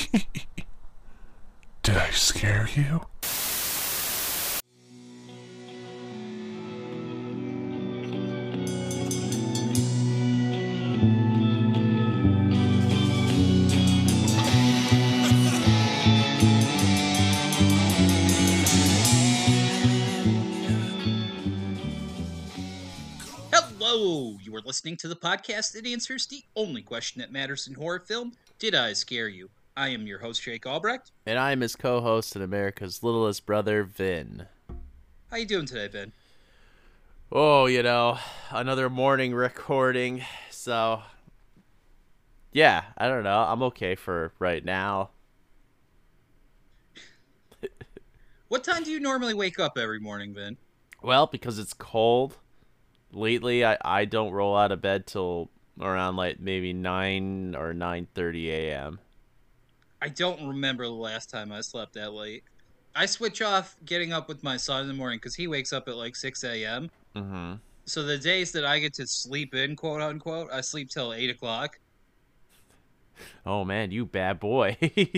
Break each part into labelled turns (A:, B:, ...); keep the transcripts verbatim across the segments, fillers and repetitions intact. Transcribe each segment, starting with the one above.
A: Did I scare you?
B: Hello! You are listening to the podcast that answers the only question that matters in horror film: Did I scare you? I am your host, Jake Albrecht.
C: And I'm his co-host and America's littlest brother, Vin.
B: How you doing today, Ben?
C: Oh, you know, another morning recording. So, yeah, I don't know. I'm okay for right now.
B: What time do you normally wake up every morning, Ben?
C: Well, because it's cold, lately I, I don't roll out of bed till around like maybe nine or nine thirty a.m.
B: I don't remember the last time I slept that late. I switch off getting up with my son in the morning because he wakes up at like six a.m.
C: Mm-hmm.
B: So the days that I get to sleep in, quote unquote, I sleep till eight o'clock.
C: Oh, man, you bad boy.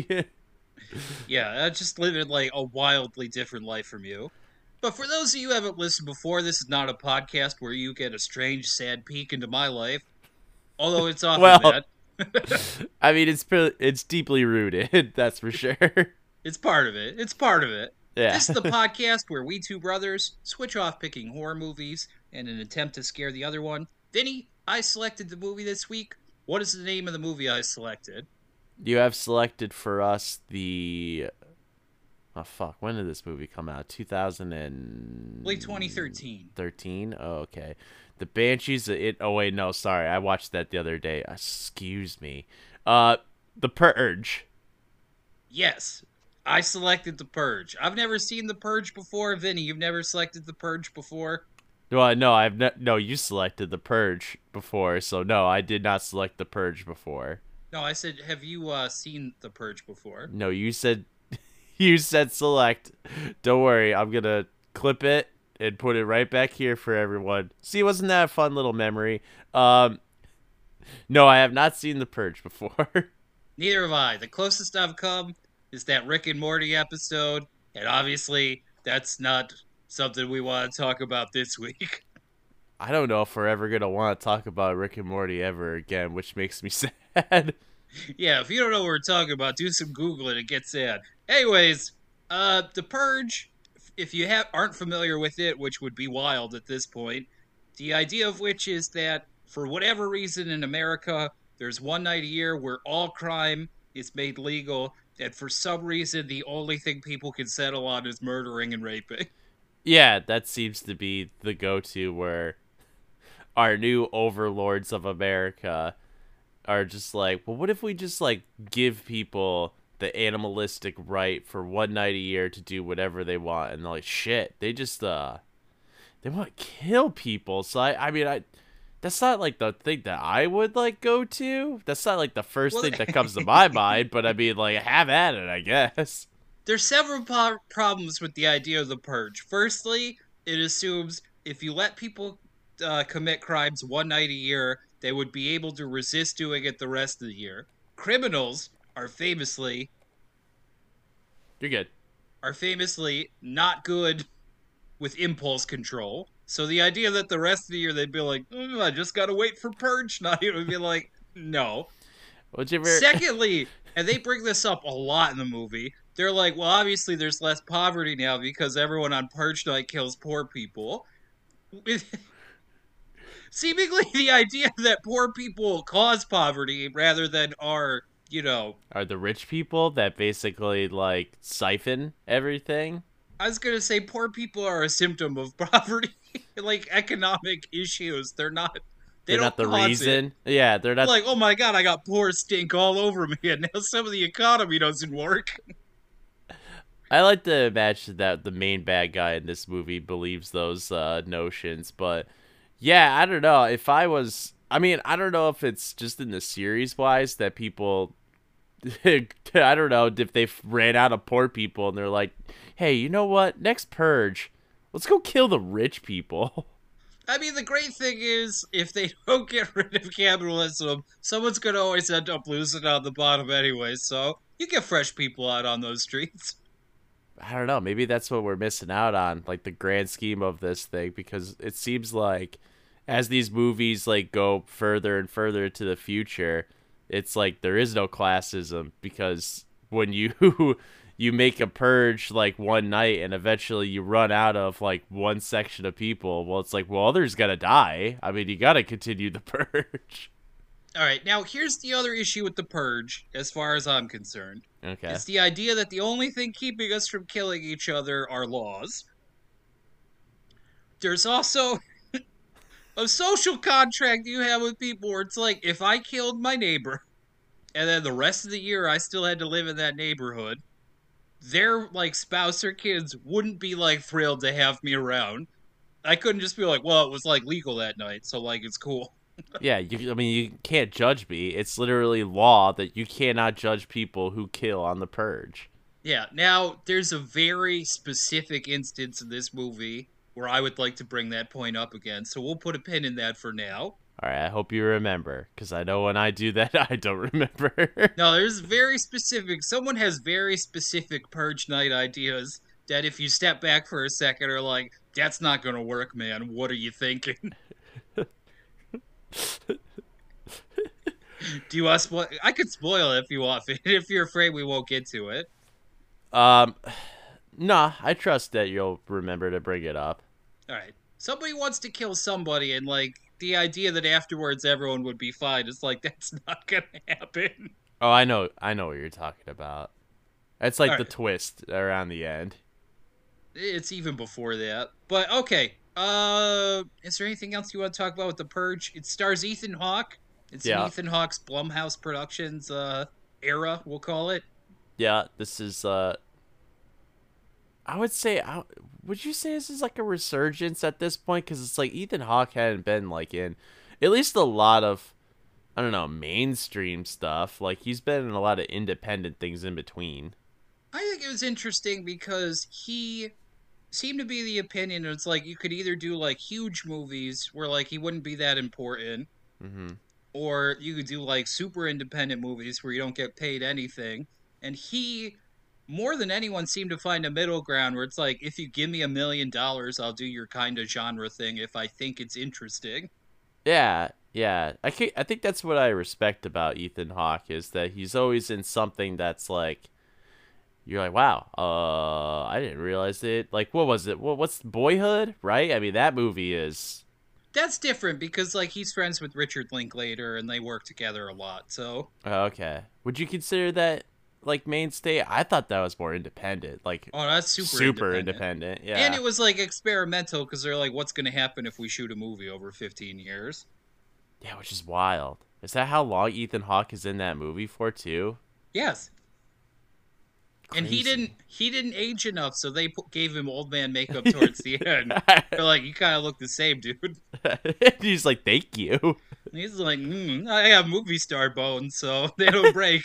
B: Yeah, I just living like a wildly different life from you. But for those of you who haven't listened before, this is not a podcast where you get a strange, sad peek into my life. Although it's often
C: Well,
B: that.
C: I mean, it's pre- it's deeply rooted, that's for sure.
B: It's part of it. It's part of it.
C: Yeah.
B: This is the podcast where we two brothers switch off picking horror movies in an attempt to scare the other one. Vinny, I selected the movie this week. What is the name of the movie I selected?
C: You have selected for us the... Oh, fuck. When did this movie come out? two thousand and...
B: Late twenty thirteen.
C: thirteen? Oh, okay. The Banshees... It. Oh, wait, no, sorry. I watched that the other day. Excuse me. Uh, The Purge.
B: Yes, I selected The Purge. I've never seen The Purge before. Vinny, you've never selected The Purge before?
C: Well, no, I've ne- no. You selected The Purge before, so no, I did not select The Purge before.
B: No, I said, have you uh, seen The Purge before?
C: No, you said... You said select. Don't worry, I'm gonna clip it and put it right back here for everyone. See, wasn't that a fun little memory? Um, no, I have not seen The Purge before.
B: Neither have I. The closest I've come is that Rick and Morty episode, and obviously that's not something we want to talk about this week.
C: I don't know if we're ever gonna want to talk about Rick and Morty ever again, which makes me sad.
B: Yeah, if you don't know what we're talking about, do some Googling and get sad. Anyways, uh, The Purge, if you have, aren't familiar with it, which would be wild at this point, the idea of which is that for whatever reason in America, there's one night a year where all crime is made legal, and for some reason the only thing people can settle on is murdering and raping.
C: Yeah, that seems to be the go-to where our new overlords of America are just like, well, what if we just like give people the animalistic right for one night a year to do whatever they want? And they're like, shit, they just uh they want to kill people. So I I mean I that's not like the thing that I would like go to. That's not like the first
B: Well,
C: thing that comes to my mind, but I mean like have at it, I guess.
B: There's several po- problems with the idea of the purge. Firstly, it assumes if you let people uh, commit crimes one night a year, they would be able to resist doing it the rest of the year. Criminals are famously
C: You're good.
B: are famously not good with impulse control. So the idea that the rest of the year they'd be like, mm, I just gotta wait for purge night, it would be like, no.
C: Would you ever...
B: Secondly, and they bring this up a lot in the movie, they're like, well, obviously there's less poverty now because everyone on purge night kills poor people. Seemingly the idea that poor people cause poverty rather than are, you know...
C: Are the rich people that basically, like, siphon everything?
B: I was gonna say poor people are a symptom of poverty. Like, economic issues. They're not... They
C: They're
B: don't
C: not the
B: cause
C: reason.
B: It.
C: Yeah, they're not...
B: Like, oh my god, I got poor stink all over me, and now some of the economy doesn't work.
C: I like to imagine that the main bad guy in this movie believes those uh, notions, but yeah, I don't know. If I was, I mean, I don't know if it's just in the series wise that people, I don't know if they ran out of poor people and they're like, hey, you know what? Next purge, let's go kill the rich people.
B: I mean, the great thing is, if they don't get rid of capitalism, someone's gonna always end up losing on the bottom anyway, so, You get fresh people out on those streets.
C: I don't know. Maybe that's what we're missing out on, like the grand scheme of this thing, because it seems like as these movies like go further and further to the future, it's like there is no classism because when you you make a purge like one night and eventually you run out of like one section of people, well, it's like, well, others gotta die. I mean, you gotta continue the purge.
B: All right, now here's the other issue with the Purge, as far as I'm concerned.
C: Okay.
B: It's the idea that the only thing keeping us from killing each other are laws. There's also a social contract you have with people where it's like, if I killed my neighbor, and then the rest of the year I still had to live in that neighborhood, their, like, spouse or kids wouldn't be, like, thrilled to have me around. I couldn't just be like, well, it was, like, legal that night, so, like, it's cool.
C: Yeah, you, I mean, you can't judge me. It's literally law that you cannot judge people who kill on the purge.
B: Yeah, now, there's a very specific instance in this movie where I would like to bring that point up again, so we'll put a pin in that for now.
C: All right, I hope you remember, because I know when I do that, I don't remember.
B: No, there's very specific, someone has very specific Purge Night ideas that if you step back for a second are like, that's not gonna work, man, what are you thinking? Do you want to spoil? I could spoil it if you want, if you're afraid we won't get to it.
C: Um, nah, I trust that you'll remember to bring it up.
B: Alright. Somebody wants to kill somebody, and, like, the idea that afterwards everyone would be fine is like, that's not gonna happen.
C: Oh, I know, I know what you're talking about. It's like
B: All
C: the
B: right.
C: twist around the end.
B: It's even before that. But, okay. Uh, is there anything else you want to talk about with The Purge? It stars Ethan Hawke. It's
C: Yeah.
B: in Ethan Hawke's Blumhouse Productions uh, era, we'll call it.
C: Yeah, this is, uh, I would say, I, would you say this is like a resurgence at this point? Because it's like Ethan Hawke hadn't been like in at least a lot of, I don't know, mainstream stuff. Like he's been in a lot of independent things in between.
B: I think it was interesting because he seemed to be the opinion it's like you could either do like huge movies where like he wouldn't be that important,
C: Mm-hmm.
B: or you could do like super independent movies where you don't get paid anything. And he, more than anyone, seemed to find a middle ground where it's like, if you give me a million dollars, I'll do your kind of genre thing if I think it's interesting.
C: Yeah, yeah. I can I think that's what I respect about Ethan Hawke is that he's always in something that's like, you're like, wow, uh, I didn't realize it. Like, what was it? What, what's Boyhood, right? I mean, that movie is.
B: That's different because like he's friends with Richard Linklater and they work together a lot. So
C: Oh, okay. Would you consider that like mainstay? I thought that was more independent, like
B: oh, that's super
C: super
B: independent.
C: independent. Yeah.
B: And it was like experimental because they're like, what's going to happen if we shoot a movie over fifteen years?
C: Yeah, which is wild. Is that how long Ethan Hawke is in that movie for too?
B: Yes. And he
C: Crazy.
B: didn't he didn't age enough, so they put, gave him old man makeup towards the end. They're like, you kind of look the same, dude.
C: He's like, thank you.
B: And he's like, mm, I have movie star bones, so they don't break.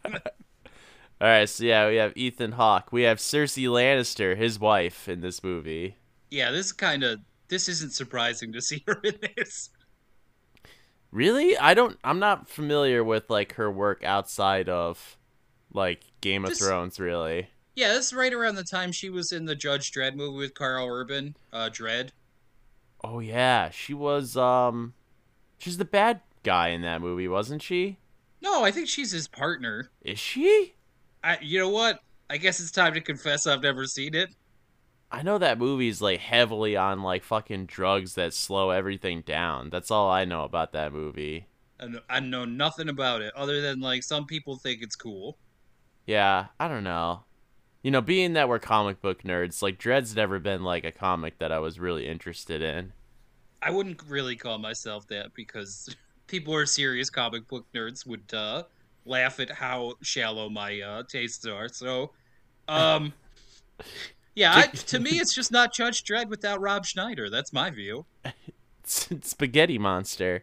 C: All right, so yeah, we have Ethan Hawke. We have Cersei Lannister, his wife, in this movie.
B: Yeah, this kind of this isn't surprising to see her in this.
C: Really? I don't. I'm not familiar with like her work outside of like Game of
B: This-
C: Thrones. Really.
B: Yeah, this is right around the time she was in the Judge Dredd movie with Carl Urban, uh, Dredd.
C: Oh yeah, she was. Um, she's the bad guy in that movie, wasn't she?
B: No, I think she's his partner.
C: Is she?
B: I, you know what? I guess it's time to confess I've never seen it.
C: I know that movie's like heavily on like fucking drugs that slow everything down. That's all I know about that movie.
B: I know, I know nothing about it other than like some people think it's cool.
C: Yeah, I don't know. You know, being that we're comic book nerds, like Dread's never been like a comic that I was really interested in.
B: I wouldn't really call myself that because people who are serious comic book nerds would uh, laugh at how shallow my uh, tastes are. So, um, yeah, I, to me, it's just not Judge Dredd without Rob Schneider. That's my view.
C: Spaghetti Monster.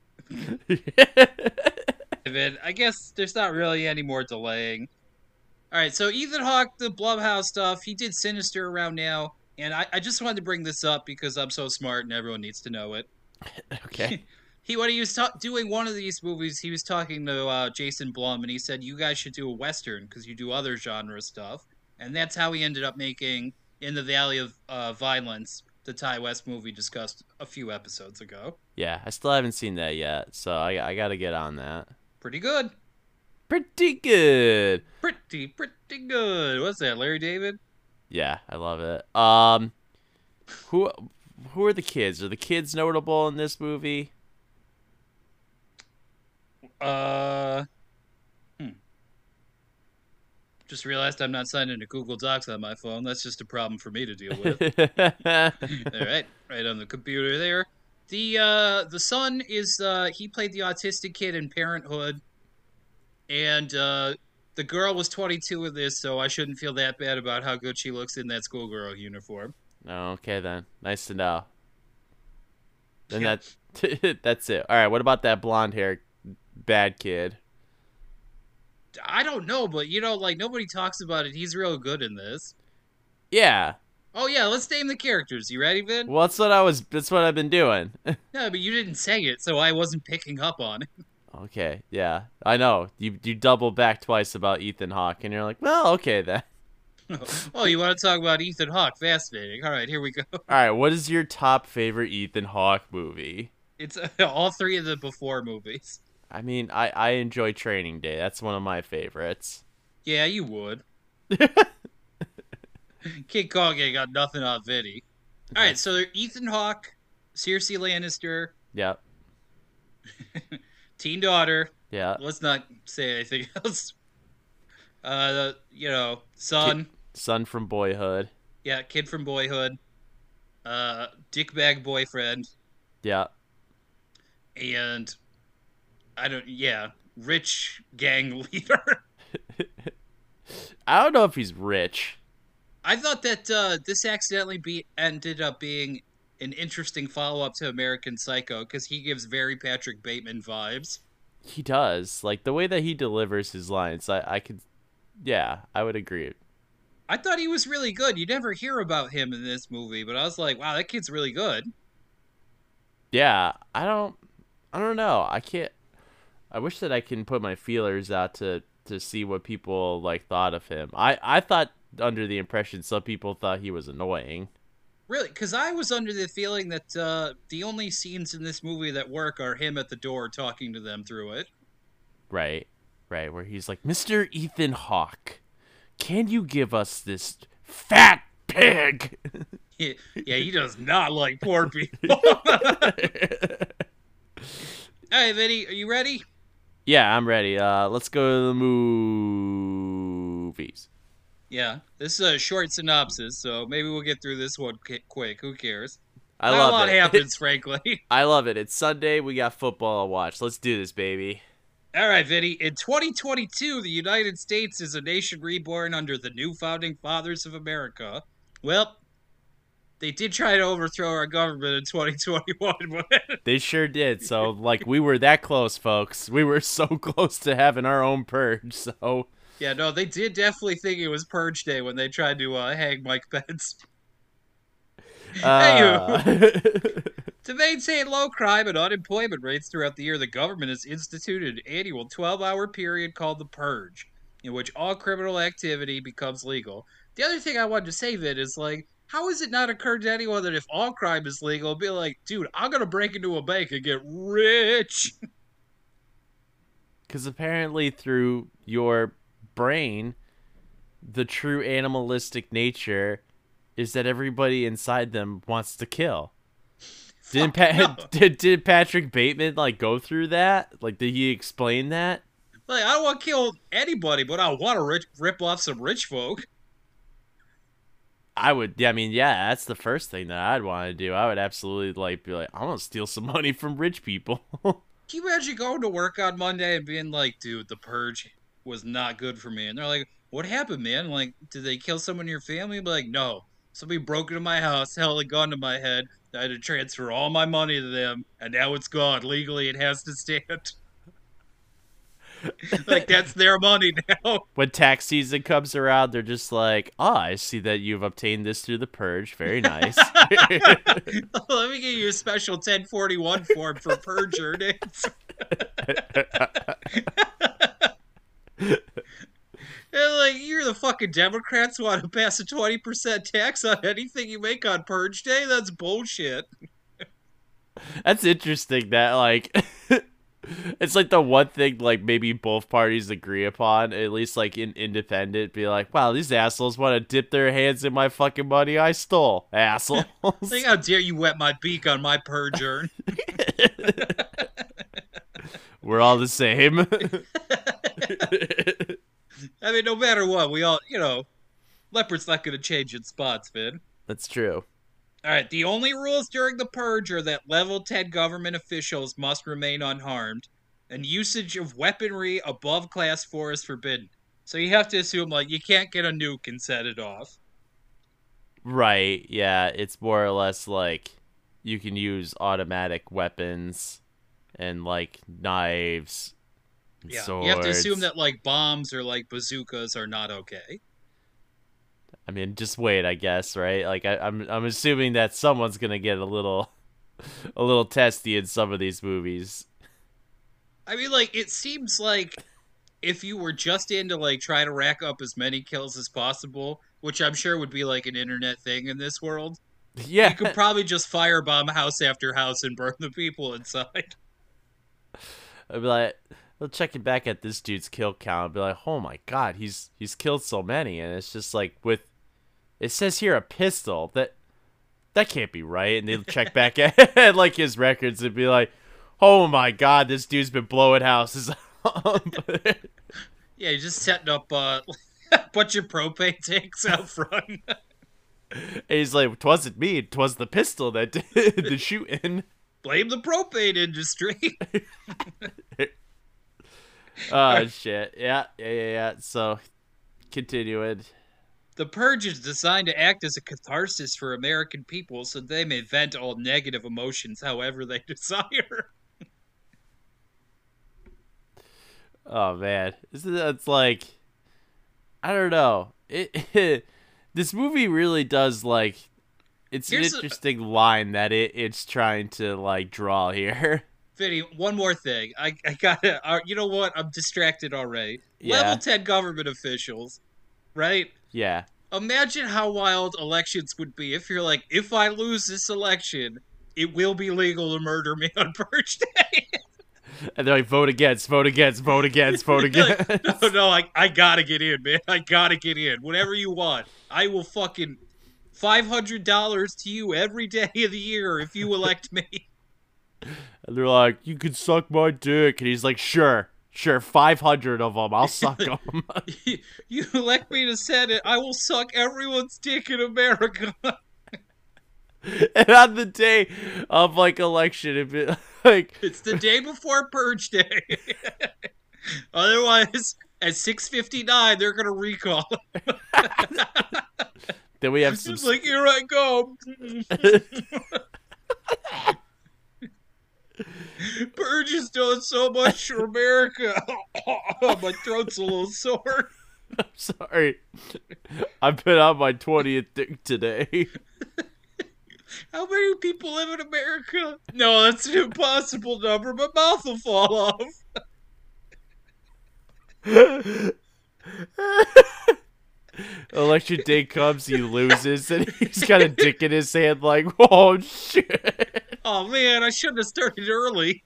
B: And then I guess there's not really any more delaying. All right, so Ethan Hawke, the Blumhouse stuff, he did Sinister around now, and I, I just wanted to bring this up because I'm so smart and everyone needs to know it.
C: Okay.
B: he when he was ta- doing one of these movies, he was talking to uh, Jason Blum, and he said you guys should do a western because you do other genre stuff, and that's how he ended up making In the Valley of uh, Violence, the Ty West movie discussed a few episodes ago.
C: Yeah, I still haven't seen that yet, so I I gotta get on that.
B: Pretty good,
C: Pretty good.
B: pretty pretty good. What's that, Larry David?
C: Yeah, I love it. Um, who who are the kids? Are the kids notable in this movie?
B: Uh, hmm. Just realized I'm not signed into Google Docs on my phone. That's just a problem for me to deal with. All right, right on the computer there. The uh, the son is uh, he played the autistic kid in Parenthood, and uh, the girl was twenty-two in this, so I shouldn't feel that bad about how good she looks in that schoolgirl uniform.
C: Oh, okay then. Nice to know. Then
B: Yeah.
C: that that's it. All right. What about that blonde hair bad kid?
B: I don't know, but you know, like nobody talks about it. He's real good in this.
C: Yeah.
B: Oh yeah, let's name the characters. You ready, Vin?
C: Well, that's what I was. That's what I've been doing.
B: No, but you didn't say it, so I wasn't picking up on it.
C: Okay. Yeah. I know. You you double back twice about Ethan Hawke, and you're like, well, okay then.
B: Oh, you want to talk about Ethan Hawke? Fascinating. All right, here we go.
C: All right. What is your top favorite Ethan Hawke movie?
B: It's uh, all three of the before movies.
C: I mean, I I enjoy Training Day. That's one of my favorites.
B: Yeah, you would. King Kong ain't got nothing on Vinny. All right, so they're Ethan Hawke, Cersei Lannister,
C: Yep.
B: teen daughter.
C: Yeah.
B: Let's not say anything else. Uh, the, you know, son.
C: Son from Boyhood.
B: Yeah, kid from Boyhood. Uh, dickbag boyfriend,
C: Yeah.
B: and I don't. Yeah, rich gang leader.
C: I don't know if he's rich.
B: I thought that uh, this accidentally be ended up being an interesting follow up to American Psycho because he gives very Patrick Bateman vibes.
C: He does. Like the way that he delivers his lines, I I could yeah, I would agree.
B: I thought he was really good. You never hear about him in this movie, but I was like, wow, that kid's really good.
C: Yeah, I don't I don't know. I can't I wish that I can put my feelers out to to see what people like thought of him. I I thought under the impression some people thought he was annoying.
B: Really, because I was under the feeling that uh, the only scenes in this movie that work are him at the door talking to them through it.
C: Right. Right, where he's like, "Mister Ethan Hawke, can you give us this fat pig?"
B: Yeah, yeah, he does not like poor people. All right, Vinny, are you ready?
C: Yeah, I'm ready. Uh, let's go to the movies.
B: Yeah, this is a short synopsis, so maybe we'll get through this one ki- quick. Who cares?
C: I
B: Not
C: love
B: a lot
C: it.
B: happens, frankly.
C: I love it. It's Sunday. We got football to watch. Let's do this, baby.
B: All right, Vinny. In twenty twenty-two, the United States is a nation reborn under the new founding fathers of America. Well, they did try to overthrow our government in twenty twenty-one, but
C: They sure did. So, like, we were that close, folks. We were so close to having our own purge. So,
B: yeah, no, they did definitely think it was Purge Day when they tried to uh, hang Mike Pence.
C: uh...
B: To maintain low crime and unemployment rates throughout the year, the government has instituted an annual twelve-hour period called the Purge, in which all criminal activity becomes legal. The other thing I wanted to say, Vin, is like, how has it not occurred to anyone that if all crime is legal, be like, dude, I'm gonna break into a bank and get rich?
C: Because apparently, through your brain, the true animalistic nature is that everybody inside them wants to kill. Didn't
B: Fuck
C: pa-
B: no.
C: did, did Patrick Bateman like go through that? Like, did he explain that?
B: Like, I don't want to kill anybody, but I want to rip, rip off some rich folk.
C: I would. Yeah, I mean, yeah, that's the first thing that I'd want to do. I would absolutely like be like, I want to steal some money from rich people.
B: Can you imagine going to work on Monday and being like, dude, the purge was not good for me? And they're like, what happened, man? Like, did they kill someone in your family? I'd be like, no. Somebody broke into my house, held a gun to my head. I had to transfer all my money to them, and now it's gone. Legally, it has to stand. Like, that's their money now.
C: When tax season comes around, they're just like, "Ah, oh, I see that you've obtained this through the purge. Very nice."
B: Let me get you a special ten forty-one form for purge earnings. And like, you're the fucking Democrats who want to pass a twenty percent tax on anything you make on Purge Day? That's bullshit.
C: That's interesting that, like, it's like the one thing, like, maybe both parties agree upon, at least, like, in independent, be like, wow, these assholes want to dip their hands in my fucking money I stole, assholes.
B: Like, how dare you wet my beak on my purge urn?
C: We're all the same.
B: I mean, no matter what, we all, you know, Leopard's not going to change its spots, Vin.
C: That's true.
B: All right, the only rules during the purge are that level ten government officials must remain unharmed, and usage of weaponry above class four is forbidden. So you have to assume, like, you can't get a nuke and set it off.
C: Right, yeah, it's more or less like you can use automatic weapons and, like, knives.
B: Yeah,
C: swords.
B: you have to assume that, like, bombs or, like, bazookas are not okay.
C: I mean, just wait, I guess, right? Like, I, I'm, I'm assuming that someone's gonna get a little, a little testy in some of these movies.
B: I mean, like, it seems like if you were just in to, like, try to rack up as many kills as possible, which I'm sure would be, like, an internet thing in this world,
C: Yeah,
B: you could probably just firebomb house after house and burn the people inside.
C: I'd be like, I'll check it back at this dude's kill count. I'd be like, oh my god, he's he's killed so many, and it's just like with, it says here a pistol that that can't be right, and they'll check back at like his records and be like, oh my god, this dude's been blowing houses up.
B: Yeah, you're just setting up uh, a bunch of propane tanks out front.
C: And he's like, "'Twasn't me. 'Twas the pistol that did the shooting."
B: Blame the propane industry.
C: Oh shit! Yeah, yeah, yeah, yeah. So, continuing.
B: The purge is designed to act as a catharsis for American people, so they may vent all negative emotions however they desire.
C: Oh man, it's, it's like, I don't know. It, it this movie really does like. It's
B: Here's
C: an
B: a-
C: interesting line that it it's trying to like draw here.
B: Vinny, one more thing. I, I gotta, uh, you know what? I'm distracted already.
C: Yeah.
B: Level ten government officials, right?
C: Yeah.
B: Imagine how wild elections would be if you're like, if I lose this election, it will be legal to murder me on Purge Day.
C: And they're like, vote against, vote against, vote against, vote against.
B: Like, no, no, I, I gotta get in, man. I gotta get in. Whatever you want. I will fucking five hundred dollars to you every day of the year if you elect me.
C: And they're like, you can suck my dick. And he's like, sure, sure, five hundred of them. I'll suck them.
B: You elect me to Senate, I will suck everyone's dick in America.
C: And on the day of, like, election, it'd be like...
B: It's the day before Purge Day. Otherwise, at six fifty-nine, they're going to recall.
C: Then we have some...
B: It's like, here I go. Purge is doing so much for America. My throat's a little sore.
C: I'm sorry. I've been on my twentieth dick today.
B: How many people live in America? No, that's an impossible number. My mouth will fall off.
C: Election day comes, he loses, and he's got a dick in his hand like, oh, shit.
B: Oh, man, I shouldn't have started early.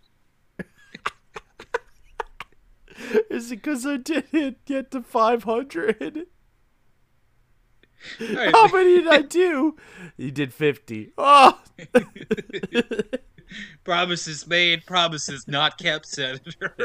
C: Is it because I didn't get to five hundred?
B: Right.
C: How many did I do? You did fifty. Oh!
B: Promises made, promises not kept, Senator.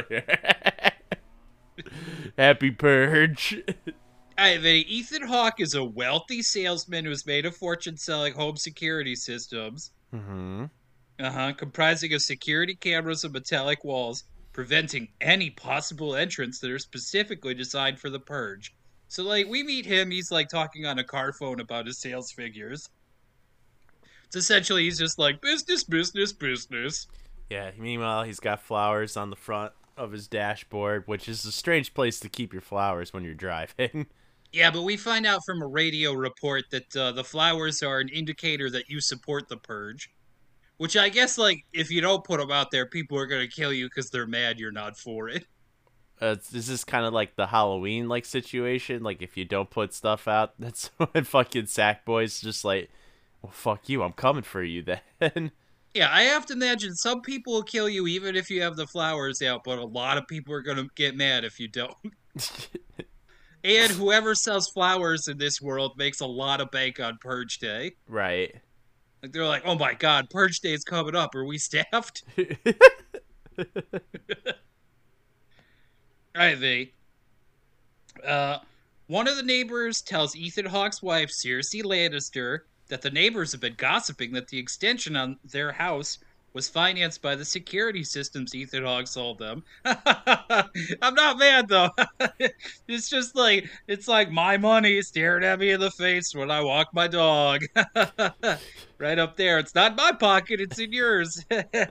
C: Happy purge.
B: Alright, Vinny, Ethan Hawke is a wealthy salesman who's made a fortune selling home security systems.
C: Mm-hmm.
B: Uh-huh, comprising of security cameras and metallic walls, preventing any possible entrance that are specifically designed for the purge. So, like, we meet him, he's, like, talking on a car phone about his sales figures. It's essentially, he's just like, business, business, business.
C: Yeah, meanwhile, he's got flowers on the front of his dashboard, which is a strange place to keep your flowers when you're driving.
B: Yeah, but we find out from a radio report that uh, the flowers are an indicator that you support the purge. Which I guess, like, if you don't put them out there, people are going to kill you because they're mad you're not for it.
C: Uh, is this kind of like the Halloween like situation? Like if you don't put stuff out, that's when fucking Sackboy's just like, well, fuck you, I'm coming for you then.
B: Yeah, I have to imagine some people will kill you even if you have the flowers out, but a lot of people are going to get mad if you don't. And whoever sells flowers in this world makes a lot of bank on Purge Day.
C: Right.
B: Like, they're like, oh my god, Purge Day is coming up. Are we staffed? Alright, V. Uh, one of the neighbors tells Ethan Hawke's wife, Cersei Lannister, that the neighbors have been gossiping that the extension on their house was financed by the security systems Ethan Hawke sold them. I'm not mad, though. It's just like, it's like my money staring at me in the face when I walk my dog. Right up there. It's not in my pocket, it's in yours.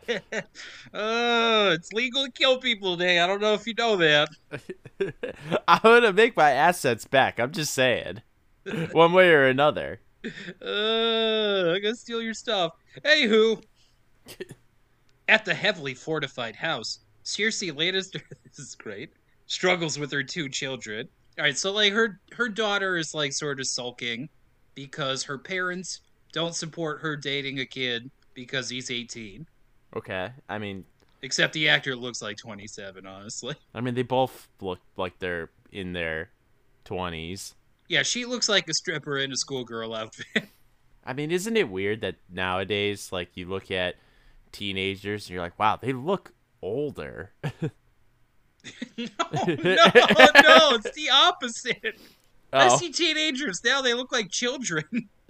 B: Oh, it's legal to kill people today. I don't know if you know that.
C: I'm gonna make my assets back. I'm just saying. One way or another.
B: Uh, I'm gonna steal your stuff. Anywho, at the heavily fortified house, Cersei Lannister, this is great, struggles with her two children. All right, so like her her daughter is like sort of sulking because her parents don't support her dating a kid because he's eighteen.
C: Okay. I mean,
B: Except the actor looks like twenty-seven, honestly.
C: I mean, they both look like they're in their twenties.
B: Yeah, she looks like a stripper in a schoolgirl outfit.
C: I mean, isn't it weird that nowadays, like, you look at teenagers and you're like, wow, they look older.
B: no, no, no, it's the opposite. I
C: Oh.
B: see teenagers now, they look like children.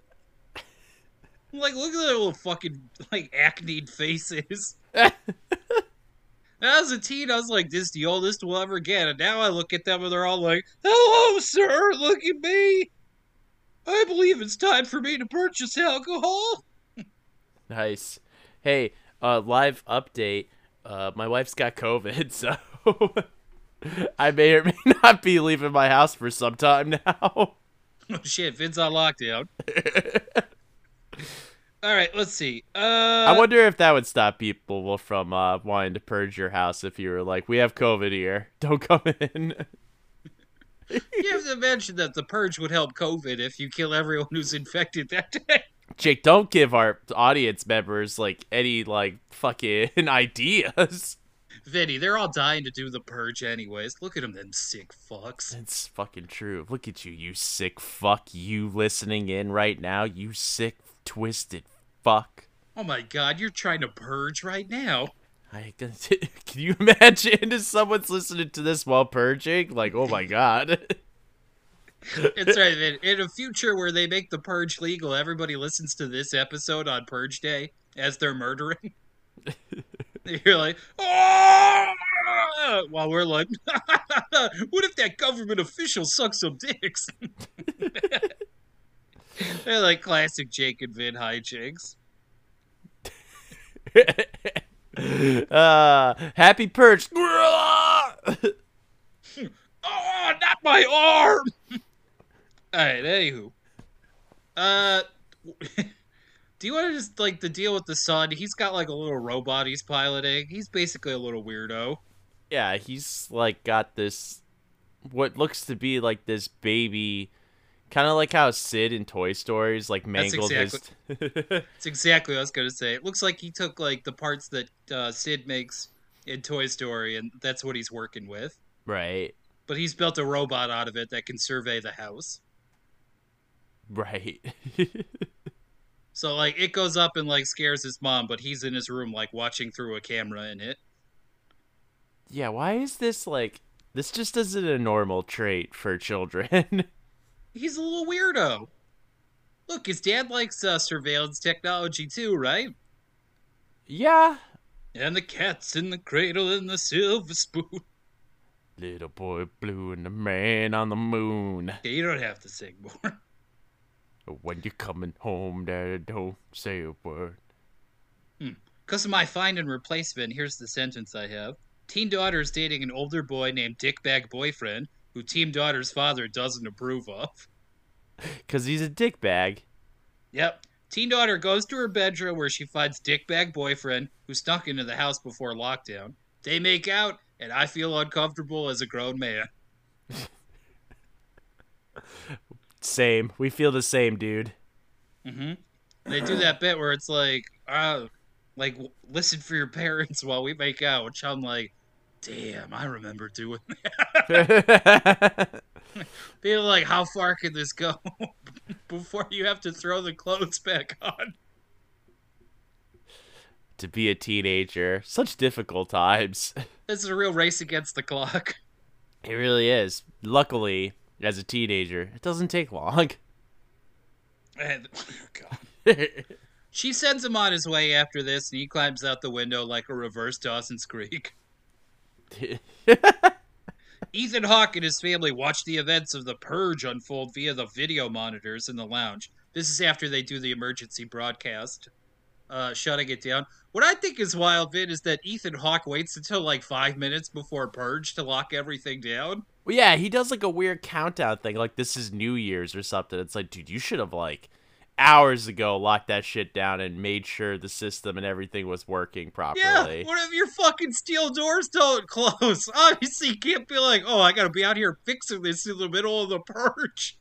B: Like, look at their little fucking, like, acne faces. As a teen, I was like, this is the oldest we'll ever get. And now I look at them and they're all like, hello, sir, look at me. I believe it's time for me to purchase alcohol.
C: Nice. Hey, uh, live update. Uh, my wife's got COVID, so I may or may not be leaving my house for some time now.
B: Oh, shit, Vin's on lockdown. All right, let's see. Uh,
C: I wonder if that would stop people from uh, wanting to purge your house if you were like, we have COVID here. Don't come in.
B: You have to mention that the purge would help COVID if you kill everyone who's infected that day.
C: Jake, don't give our audience members, like, any, like, fucking ideas.
B: Vinny, they're all dying to do the purge anyways. Look at them, them sick fucks.
C: It's fucking true. Look at you, you sick fuck. You listening in right now, you sick, twisted fuck.
B: Oh my god, you're trying to purge right now.
C: I can you imagine if someone's listening to this while purging? Like, oh my god.
B: It's right, Vin. In a future where they make the purge legal, everybody listens to this episode on Purge Day as they're murdering. You're like, oh! While we're like, what if that government official sucks some dicks? They're like classic Jake and Vin hijinks.
C: uh, happy purge.
B: Oh, not my arm! Alright, anywho. Uh, do you want to just, like, the deal with the son? He's got, like, a little robot he's piloting. He's basically a little weirdo.
C: Yeah, he's, like, got this, what looks to be, like, this baby, kind of like how Sid in Toy Story is, like, mangled
B: exactly-
C: his...
B: That's exactly what I was going to say. It looks like he took, like, the parts that uh, Sid makes in Toy Story, and that's what he's working with.
C: Right.
B: But he's built a robot out of it that can survey the house.
C: Right.
B: So, like, it goes up and, like, scares his mom, but he's in his room, like, watching through a camera in it.
C: Yeah, why is this, like... This just isn't a normal trait for children.
B: He's a little weirdo. Look, his dad likes uh, surveillance technology too, right?
C: Yeah.
B: And the cat's in the cradle and the silver spoon.
C: Little boy blue and the man on the moon.
B: Okay, you don't have to sing more.
C: When you're coming home, Daddy, don't say a word.
B: Because of my find and replacement, here's the sentence I have. teen daughter is dating an older boy named Dickbag Boyfriend, who teen daughter's father doesn't approve of.
C: Because he's a dickbag.
B: Yep. Teen daughter goes to her bedroom where she finds Dickbag Boyfriend, who snuck into the house before lockdown. They make out, and I feel uncomfortable as a grown man.
C: Same. We feel the same, dude.
B: Mm-hmm. They do that bit where it's like, uh, like, listen for your parents while we make out, which I'm like, damn, I remember doing that. Being like, how far can this go before you have to throw the clothes back on?
C: To be a teenager. Such difficult times.
B: This is a real race against the clock.
C: It really is. Luckily, as a teenager, it doesn't take long.
B: And, oh God. She sends him on his way after this, and he climbs out the window like a reverse Dawson's Creek. Ethan Hawke and his family watch the events of The Purge unfold via the video monitors in the lounge. This is after they do the emergency broadcast, uh, shutting it down. What I think is wild, Vin, is that Ethan Hawke waits until like five minutes before Purge to lock everything down.
C: Well, yeah, he does like a weird countdown thing, like this is New Year's or something. It's like, dude, you should have like hours ago locked that shit down and made sure the system and everything was working properly.
B: Yeah, what if your fucking steel doors don't close? Obviously, you can't be like, oh, I gotta be out here fixing this in the middle of the Purge.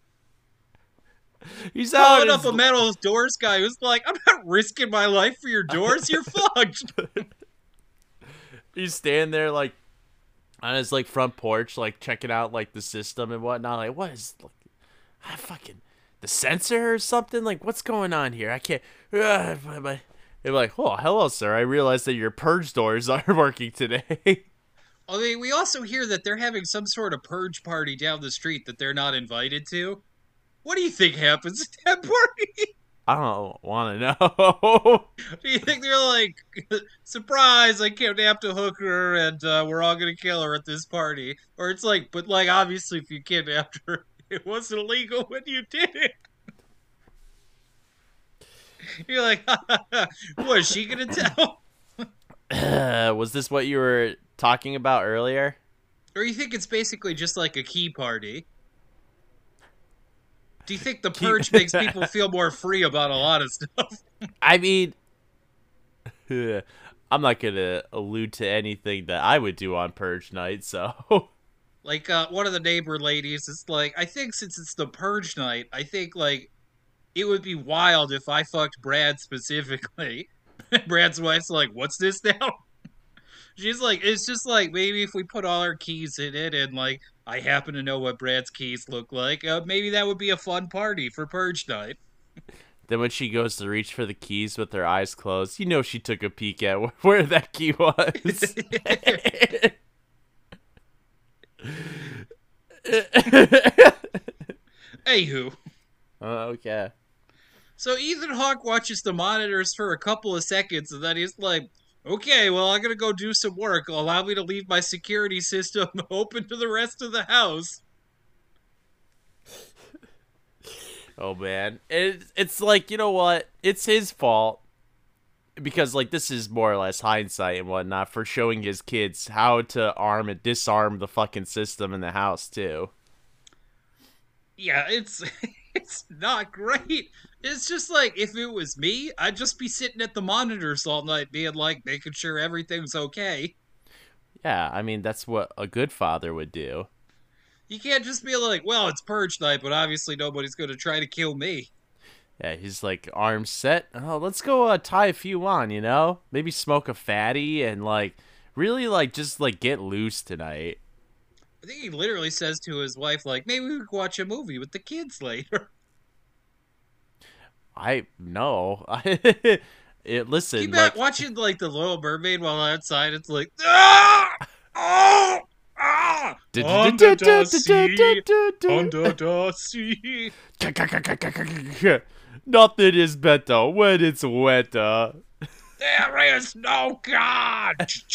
C: He's out
B: Calling
C: his...
B: up a metal doors guy who's like, I'm not risking my life for your doors. You're fucked.
C: He's standing there like on his like front porch, like checking out like the system and whatnot. Like, what is like, ah, fucking the sensor or something? Like, what's going on here? I can't. Uh, they're like, oh, hello, sir. I realized that your purge doors aren't working today.
B: I mean, we also hear that they're having some sort of purge party down the street that they're not invited to. What do you think happens at that party?
C: I don't want to know.
B: Do you think they're like, surprise, I kidnapped a hooker and uh, we're all going to kill her at this party? Or it's like, but like, obviously if you kidnapped her, it wasn't illegal when you did it. You're like, what is she going to tell?
C: Uh, was this what you were talking about earlier?
B: Or you think it's basically just like a key party? Do you think the Purge makes people feel more free about a lot of stuff?
C: I mean, I'm not going to allude to anything that I would do on Purge night, so...
B: Like, uh, one of the neighbor ladies is like, I think since it's the Purge night, I think, like, it would be wild if I fucked Brad specifically. Brad's wife's like, what's this now? She's like, it's just like, maybe if we put all our keys in it and, like, I happen to know what Brad's keys look like, uh, maybe that would be a fun party for Purge night.
C: Then when she goes to reach for the keys with her eyes closed, you know she took a peek at where that key was.
B: Anywho.
C: Uh, okay.
B: So Ethan Hawke watches the monitors for a couple of seconds, and then he's like, okay, well, I'm going to go do some work. Allow me to leave my security system open to the rest of the house.
C: Oh, man. It, it's like, you know what? It's his fault. Because, like, this is more or less hindsight and whatnot for showing his kids how to arm and disarm the fucking system in the house, too.
B: Yeah, it's it's not great. It's just like, if it was me, I'd just be sitting at the monitors all night being like, making sure everything's okay.
C: Yeah, I mean, that's what a good father would do.
B: You can't just be like, well, it's Purge night, but obviously nobody's going to try to kill me.
C: Yeah, he's like, arms set. Oh, let's go uh, tie a few on, you know? Maybe smoke a fatty and, like, really, like, just, like, get loose tonight.
B: I think he literally says to his wife, like, maybe we could watch a movie with the kids later.
C: I, no. it, listen,
B: Keep
C: like...
B: watching, like, The Little Mermaid while outside, it's like, ah! Oh! Ah! Under the sea, under the sea.
C: Nothing is better when it's wetter.
B: There is no God.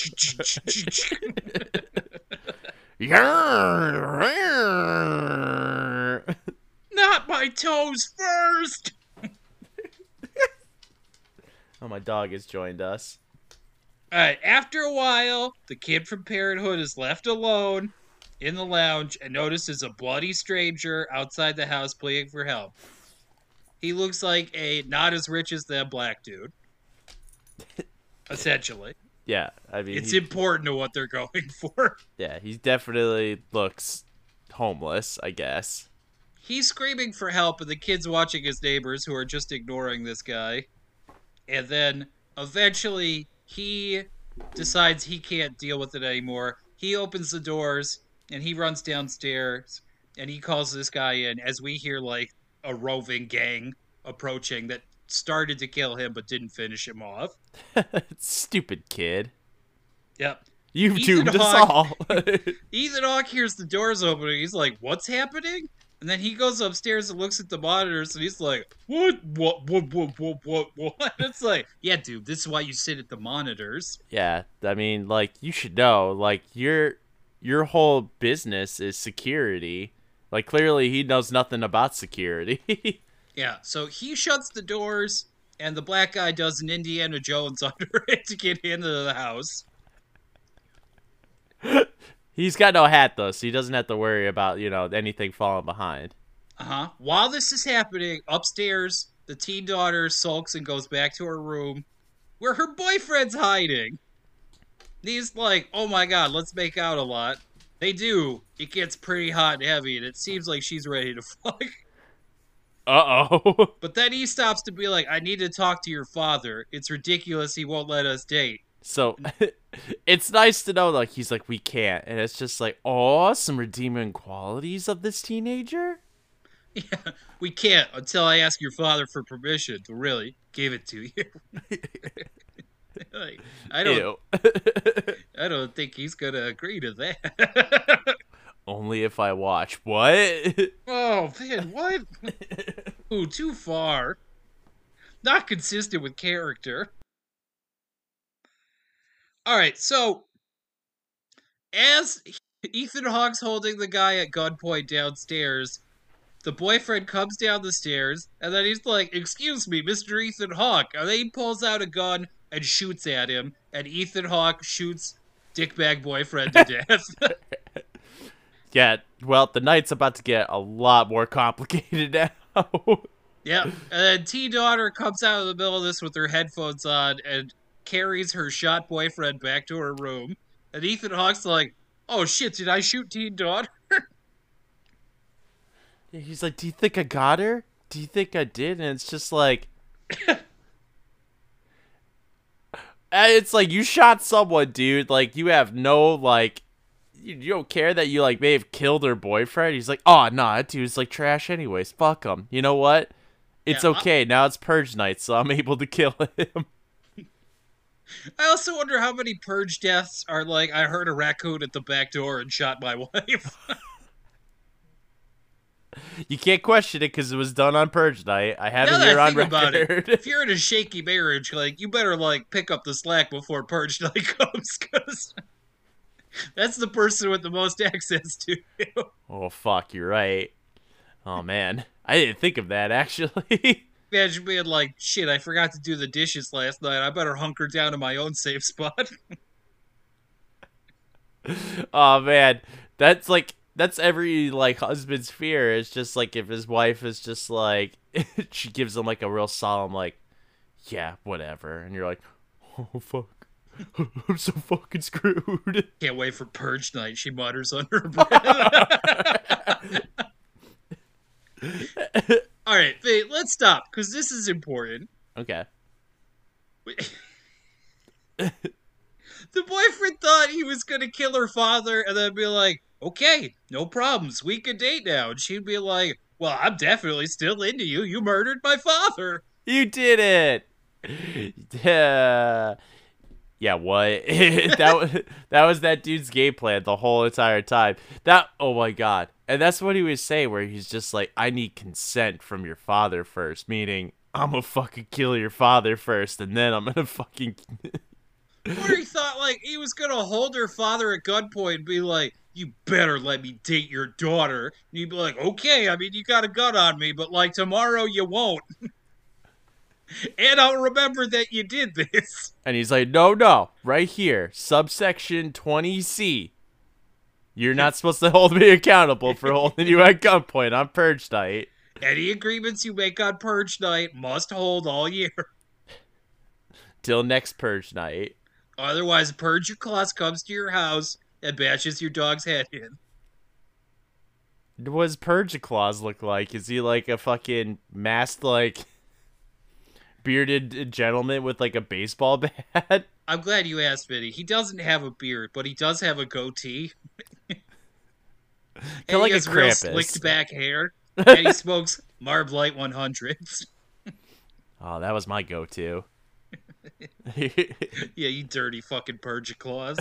B: Not my toes first.
C: Oh, my dog has joined us.
B: All right, after a while, the kid from Parenthood is left alone in the lounge and notices a bloody stranger outside the house pleading for help. He looks like a not as rich as that black dude. Essentially.
C: Yeah, I mean,
B: It's
C: he,
B: important to what they're going for.
C: yeah, he definitely looks homeless, I guess.
B: He's screaming for help, and the kid's watching his neighbors who are just ignoring this guy. And then eventually he decides he can't deal with it anymore. He opens the doors and he runs downstairs and he calls this guy in as we hear like a roving gang approaching that started to kill him but didn't finish him off.
C: Stupid kid.
B: Yep.
C: You've
B: Ethan
C: doomed us
B: Hawke-
C: all.
B: Ethan Hawke hears the doors opening. He's like, "What's happening?" And then he goes upstairs and looks at the monitors, and he's like, "What? What? What? What? What? What? What?" It's like, "Yeah, dude, this is why you sit at the monitors."
C: Yeah, I mean, like, you should know, like, your your whole business is security. Like, clearly he knows nothing about security.
B: Yeah. So he shuts the doors, and the black guy does an Indiana Jones under it to get into the house.
C: He's got no hat, though, so he doesn't have to worry about, you know, anything falling behind.
B: Uh huh. While this is happening, upstairs, the teen daughter sulks and goes back to her room, where her boyfriend's hiding. He's like, "Oh my god, let's make out a lot." They do. It gets pretty hot and heavy, and it seems like she's ready to fuck.
C: Uh-oh.
B: But then he stops to be like, "I need to talk to your father. It's ridiculous he won't let us date."
C: So, it's nice to know, like, he's like, we can't. And it's just like, oh, some redeeming qualities of this teenager?
B: Yeah, we can't until I ask your father for permission to really give it to you. Like, I don't
C: Ew.
B: I don't think he's gonna agree to that.
C: Only if I watch. What?
B: Oh man, what? Ooh, too far. Not consistent with character. Alright, so as Ethan Hawke's holding the guy at gunpoint downstairs, the boyfriend comes down the stairs, and then he's like, "Excuse me, Mister Ethan Hawke." And then he pulls out a gun and shoots at him, and Ethan Hawke shoots dickbag boyfriend to death.
C: Yeah, well, the night's about to get a lot more complicated now.
B: Yeah, and then T-Daughter comes out of the middle of this with her headphones on and carries her shot boyfriend back to her room. And Ethan Hawke's like, "Oh shit, did I shoot T-Daughter?"
C: He's like, do you think I got her? Do you think I did? And it's just like... It's like, you shot someone, dude. Like, you have no, like... You, you don't care that you, like, may have killed her boyfriend? He's like, oh, nah, that dude's, like, trash anyways. Fuck him. You know what? It's
B: Yeah,
C: okay. Now it's Purge Night, so I'm able to kill him.
B: I also wonder how many purge deaths are like, "I heard a raccoon at the back door and shot my wife."
C: You can't question it because it was done on Purge Night. I have
B: Now
C: it
B: that
C: here
B: I
C: on
B: think about it,
C: record.
B: if you're in a shaky marriage, like, you better, like, pick up the slack before purge night comes, because that's the person with the most access to you.
C: Oh, fuck, you're right. Oh, man. I didn't think of that, actually.
B: Imagine being like, "Shit, I forgot to do the dishes last night. I better hunker down in my own safe spot."
C: Oh, man. That's, like... That's every, like, husband's fear. It's just, like, if his wife is just, like... she gives him, like, a real solemn, like... Yeah, whatever. And you're like... Oh, fuck. I'm so fucking screwed.
B: Can't wait for purge night, she mutters under her breath. Alright, wait, let's stop, because this is important.
C: Okay.
B: The boyfriend thought he was going to kill her father and then be like, "Okay, no problems, we can date now." And she'd be like, "Well, I'm definitely still into you. You murdered my father."
C: You did it! Yeah. Yeah, what? that was that was that dude's game plan the whole entire time. That oh my god. And that's what he was saying, where he's just like, I need consent from your father first, meaning I'm gonna fucking kill your father first, and then I'm gonna fucking
B: Or he thought, like, he was going to hold her father at gunpoint and be like, "You better let me date your daughter." And he'd be like, "Okay, I mean, you got a gun on me, but, like, tomorrow you won't." And I'll remember that you did this.
C: And he's like, no, no, right here, subsection twenty C. You're not supposed to hold me accountable for holding you at gunpoint on purge night.
B: Any agreements you make on purge night must hold all year.
C: Till next purge night.
B: Otherwise, Purge Your Claws comes to your house and bashes your dog's head in.
C: What does Purge Claus look like? Is he like a fucking masked, like, bearded gentleman with like a baseball bat?
B: I'm glad you asked, Vinny. He doesn't have a beard, but he does have a goatee. And
C: like
B: he
C: a
B: has real
C: Krampus.
B: slicked back hair. And he smokes Marb Light one hundreds.
C: Oh, that was my go-to.
B: Yeah, you dirty fucking Purge Your Claws.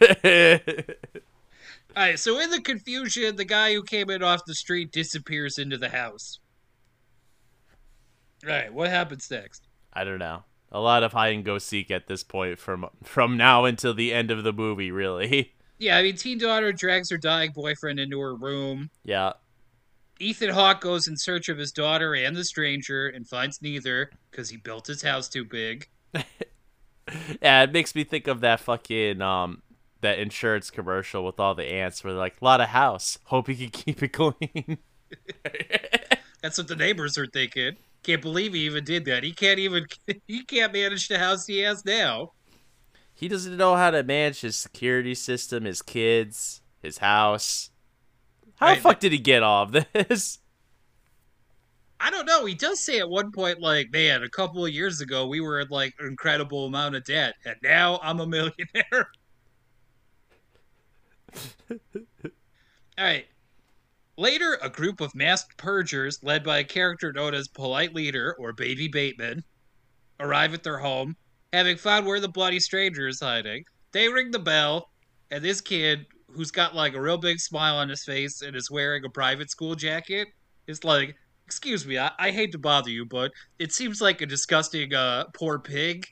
B: Alright, so in the confusion, the guy who came in off the street disappears into the house. Alright, what happens next?
C: I don't know. A lot of hide and go seek at this point from from now until the end of the movie, really.
B: Yeah, I mean, teen daughter drags her dying boyfriend into her room.
C: Yeah.
B: Ethan Hawke goes in search of his daughter and the stranger and finds neither because he built his house too big.
C: Yeah, it makes me think of that fucking um that insurance commercial with all the ants where they're like, lot of house. Hope you can keep it clean.
B: That's what the neighbors are thinking. Can't believe he even did that. He can't even he can't manage the house he has now.
C: He doesn't know how to manage his security system, his kids, his house. How
B: Right,
C: the fuck did he get all of this?
B: I don't know. He does say at one point, like, man, a couple of years ago we were in like an incredible amount of debt, and now I'm a millionaire. All right. Later, a group of masked purgers, led by a character known as Polite Leader or Baby Bateman, arrive at their home, having found where the bloody stranger is hiding. They ring the bell, and this kid, who's got like a real big smile on his face and is wearing a private school jacket, is like, excuse me, I, I hate to bother you, but it seems like a disgusting uh, poor pig.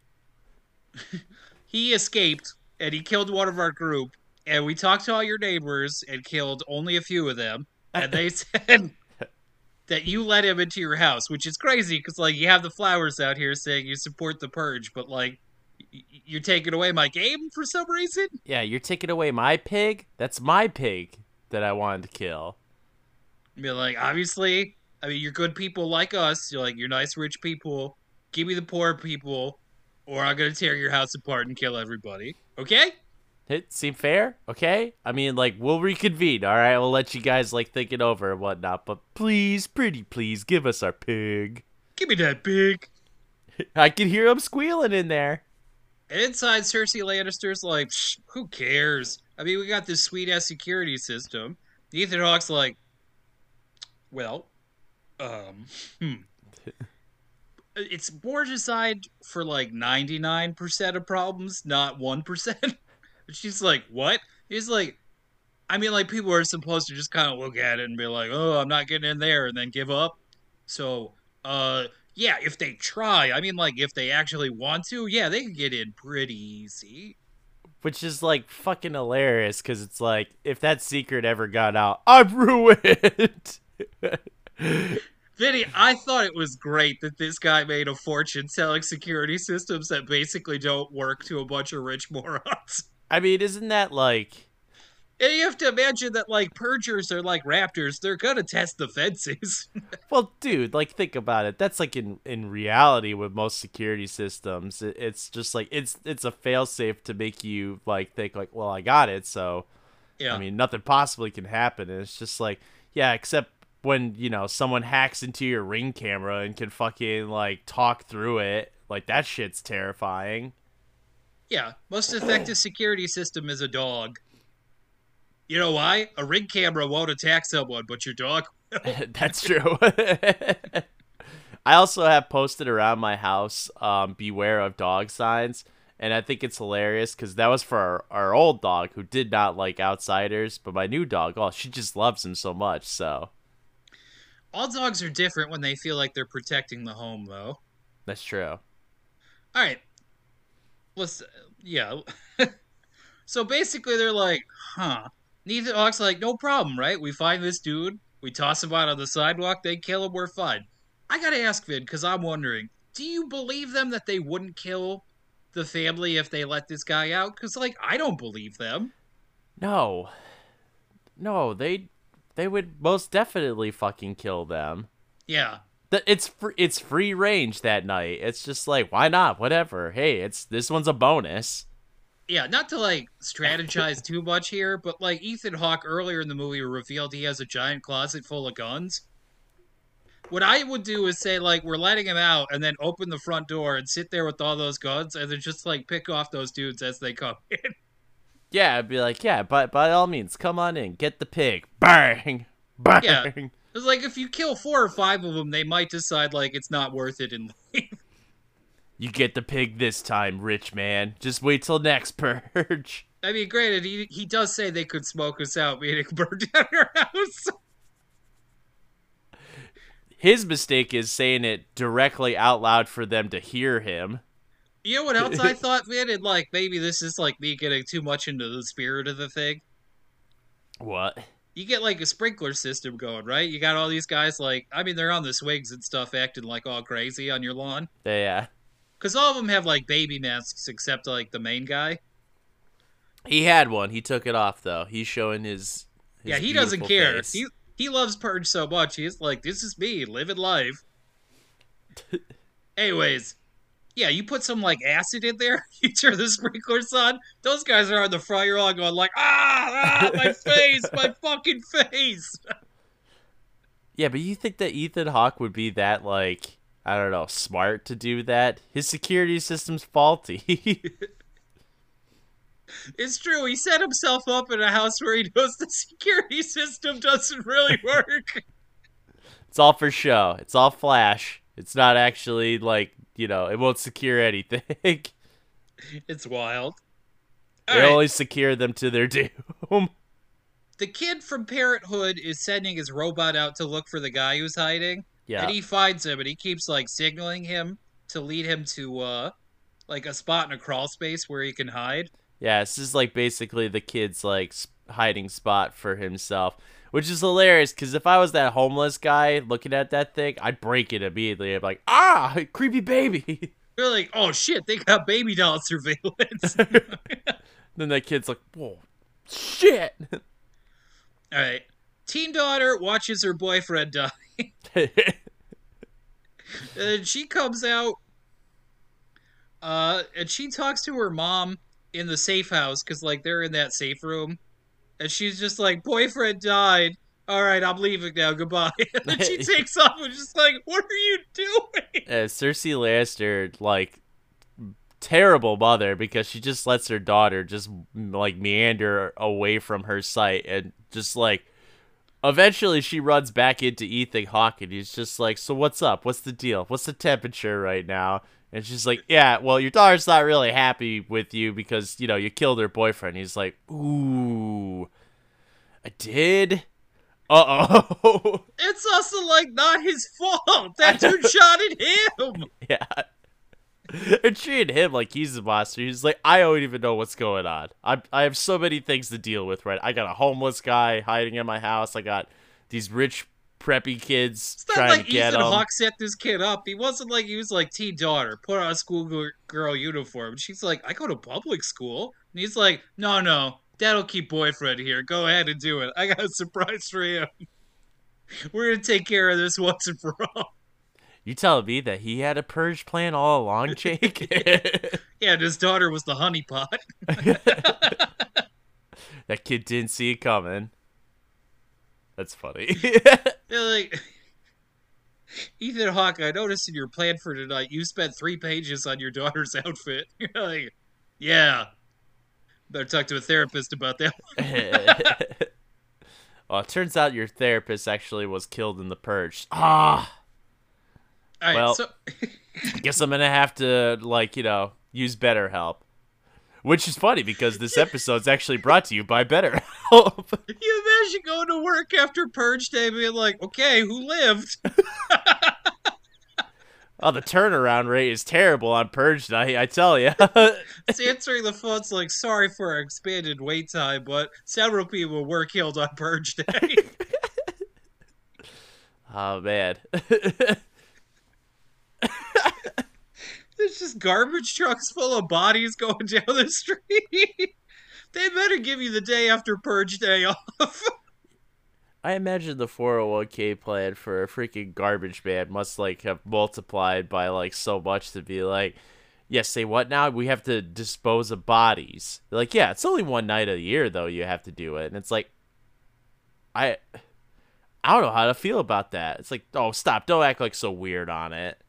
B: He escaped, and he killed one of our group, and we talked to all your neighbors and killed only a few of them, and they said that you let him into your house, which is crazy because, like, you have the flowers out here saying you support the purge, but, like, y- you're taking away my game for some reason?
C: Yeah, you're taking away my pig? That's my pig that I wanted to kill.
B: I mean, like, obviously, I mean, you're good people like us. You're like, you're nice, rich people. Give me the poor people, or I'm going to tear your house apart and kill everybody. Okay?
C: It seem fair? Okay? I mean, like, we'll reconvene, alright? We'll let you guys, like, think it over and whatnot, but please, pretty please, give us our pig.
B: Give me that pig.
C: I can hear him squealing in there.
B: And inside, Cersei Lannister's like, Psh, who cares? I mean, we got this sweet-ass security system. Ethan Hawke's like, well, um, hmm. It's more designed for, like, ninety-nine percent of problems, not one percent. She's like, what? He's like, I mean, like, people are supposed to just kind of look at it and be like, oh, I'm not getting in there, and then give up. So, uh, yeah, if they try, I mean, like, if they actually want to, yeah, they can get in pretty easy.
C: Which is, like, fucking hilarious, because it's like, if that secret ever got out, I'm ruined!
B: Vinny, I thought it was great that this guy made a fortune selling security systems that basically don't work to a bunch of rich morons.
C: I mean, isn't that, like...
B: And you have to imagine that, like, purgers are like raptors. They're gonna test the fences.
C: Well, dude, like, think about it. That's, like, in, in reality with most security systems. It, it's just, like, it's it's a failsafe to make you, like, think, like, well, I got it, so...
B: Yeah.
C: I mean, nothing possibly can happen. And it's just, like, yeah, except when, you know, someone hacks into your Ring camera and can fucking, like, talk through it. Like, that shit's terrifying.
B: Yeah, most effective security system is a dog. You know why? A Ring camera won't attack someone, but your dog will.
C: That's true. I also have posted around my house, um, beware of dog signs. And I think it's hilarious because that was for our, our old dog who did not like outsiders. But my new dog, oh, she just loves him so much, so.
B: All dogs are different when they feel like they're protecting the home, though.
C: That's true.
B: All right. Let's, yeah. So basically they're like, huh. Ethan Hawke's like, no problem, right? We find this dude, we toss him out on the sidewalk, they kill him, we're fine. I gotta ask, Vin, because I'm wondering, do you believe them that they wouldn't kill the family if they let this guy out? Because, like, I don't believe them.
C: No. No, they they would most definitely fucking kill them.
B: Yeah.
C: Th- It's free, it's free range that night. It's just like, why not? Whatever. Hey, it's this one's a bonus.
B: Yeah, not to, like, strategize too much here, but, like, Ethan Hawke earlier in the movie revealed he has a giant closet full of guns. What I would do is say, like, we're letting him out, and then open the front door and sit there with all those guns, and then just, like, pick off those dudes as they come in.
C: Yeah, I'd be like, yeah, but by all means, come on in, get the pig. Bang! Bang!
B: Yeah. It's like, if you kill four or five of them, they might decide, like, it's not worth it and leave.
C: You get the pig this time, rich man. Just wait till next purge.
B: I mean, granted, he he does say they could smoke us out, meaning burn down our house.
C: His mistake is saying it directly out loud for them to hear him.
B: You know what else I thought, man? And, like, maybe this is, like, me getting too much into the spirit of the thing.
C: What?
B: You get, like, a sprinkler system going, right? You got all these guys, like, I mean, they're on the swings and stuff acting, like, all crazy on your lawn.
C: Yeah.
B: Because all of them have, like, baby masks except, like, the main guy.
C: He had one. He took it off, though. He's showing his, his
B: Yeah, he doesn't
C: beautiful
B: care.
C: face.
B: He he loves Purge so much. He's like, this is me, living life. Anyways, yeah, you put some, like, acid in there, you turn the sprinklers on, those guys are on the front, you're all going like, ah, ah, my face, my fucking face.
C: Yeah, but you think that Ethan Hawke would be that, like, I don't know, smart to do that? His security system's faulty.
B: It's true, he set himself up in a house where he knows the security system doesn't really work.
C: It's all for show. It's all flash. It's not actually, like, you know, it won't secure anything.
B: It's wild.
C: They
B: All right.
C: only secure them to their doom.
B: The kid from Parenthood is sending his robot out to look for the guy who's hiding.
C: Yeah.
B: And he finds him, and he keeps, like, signaling him to lead him to, uh, like, a spot in a crawl space where he can hide.
C: Yeah, this is, like, basically the kid's, like, s- hiding spot for himself. Which is hilarious, because if I was that homeless guy looking at that thing, I'd break it immediately. I'd be like, ah, creepy baby.
B: They're like, oh, shit, they got baby doll surveillance.
C: Then that kid's like, whoa, shit.
B: All right. Teen daughter watches her boyfriend die. And she comes out, uh, and she talks to her mom in the safe house, because, like, they're in that safe room. And she's just like, boyfriend died. All right, I'm leaving now. Goodbye. And then she takes off and just like, what are you doing?
C: uh, Cersei Lannister, like, terrible mother, because she just lets her daughter just, like, meander away from her sight, and just, like, eventually she runs back into Ethan Hawke, and he's just like, so what's up? What's the deal? What's the temperature right now? And she's like, yeah, well, your daughter's not really happy with you because, you know, you killed her boyfriend. He's like, ooh, I did? Uh-oh.
B: It's also, like, not his fault. That dude shot at him.
C: Yeah. And treating him like he's the monster. He's like, I don't even know what's going on. I I have so many things to deal with, right? I got a homeless guy hiding in my house. I got these rich, preppy kids
B: It's not
C: trying
B: like
C: to get
B: Ethan
C: him.
B: Hawke set this kid up. He wasn't like he was like, teen daughter, put on a schoolgirl uniform. And she's like, I go to public school. And he's like, no, no, that'll keep boyfriend here. Go ahead and do it. I got a surprise for you. We're going to take care of this once and for all.
C: You telling me that he had a purge plan all along, Jake?
B: Yeah, and his daughter was the honeypot.
C: That kid didn't see it coming. That's funny.
B: They're like, Ethan Hawke, I noticed in your plan for tonight, you spent three pages on your daughter's outfit. You're like, yeah. Better talk to a therapist about that.
C: Well, it turns out your therapist actually was killed in the purge. Ah,
B: All right,
C: Well-
B: so
C: I guess I'm gonna have to, like, you know, use BetterHelp. Which is funny because this episode's actually brought to you by BetterHelp.
B: you imagine going to work after Purge Day being like, okay, who lived?
C: Oh, the turnaround rate is terrible on Purge Night, I tell you.
B: It's answering the phone's like, sorry for our expanded wait time, but several people were killed on Purge Day.
C: Oh, man.
B: There's just garbage trucks full of bodies going down the street. They better give you the day after Purge Day off.
C: I imagine the four oh one k plan for a freaking garbage man must like have multiplied by like so much to be like, yes, say what now? We have to dispose of bodies. They're like, yeah, it's only one night a year though you have to do it. And it's like, I I don't know how to feel about that. It's like, oh, stop. Don't act like so weird on it.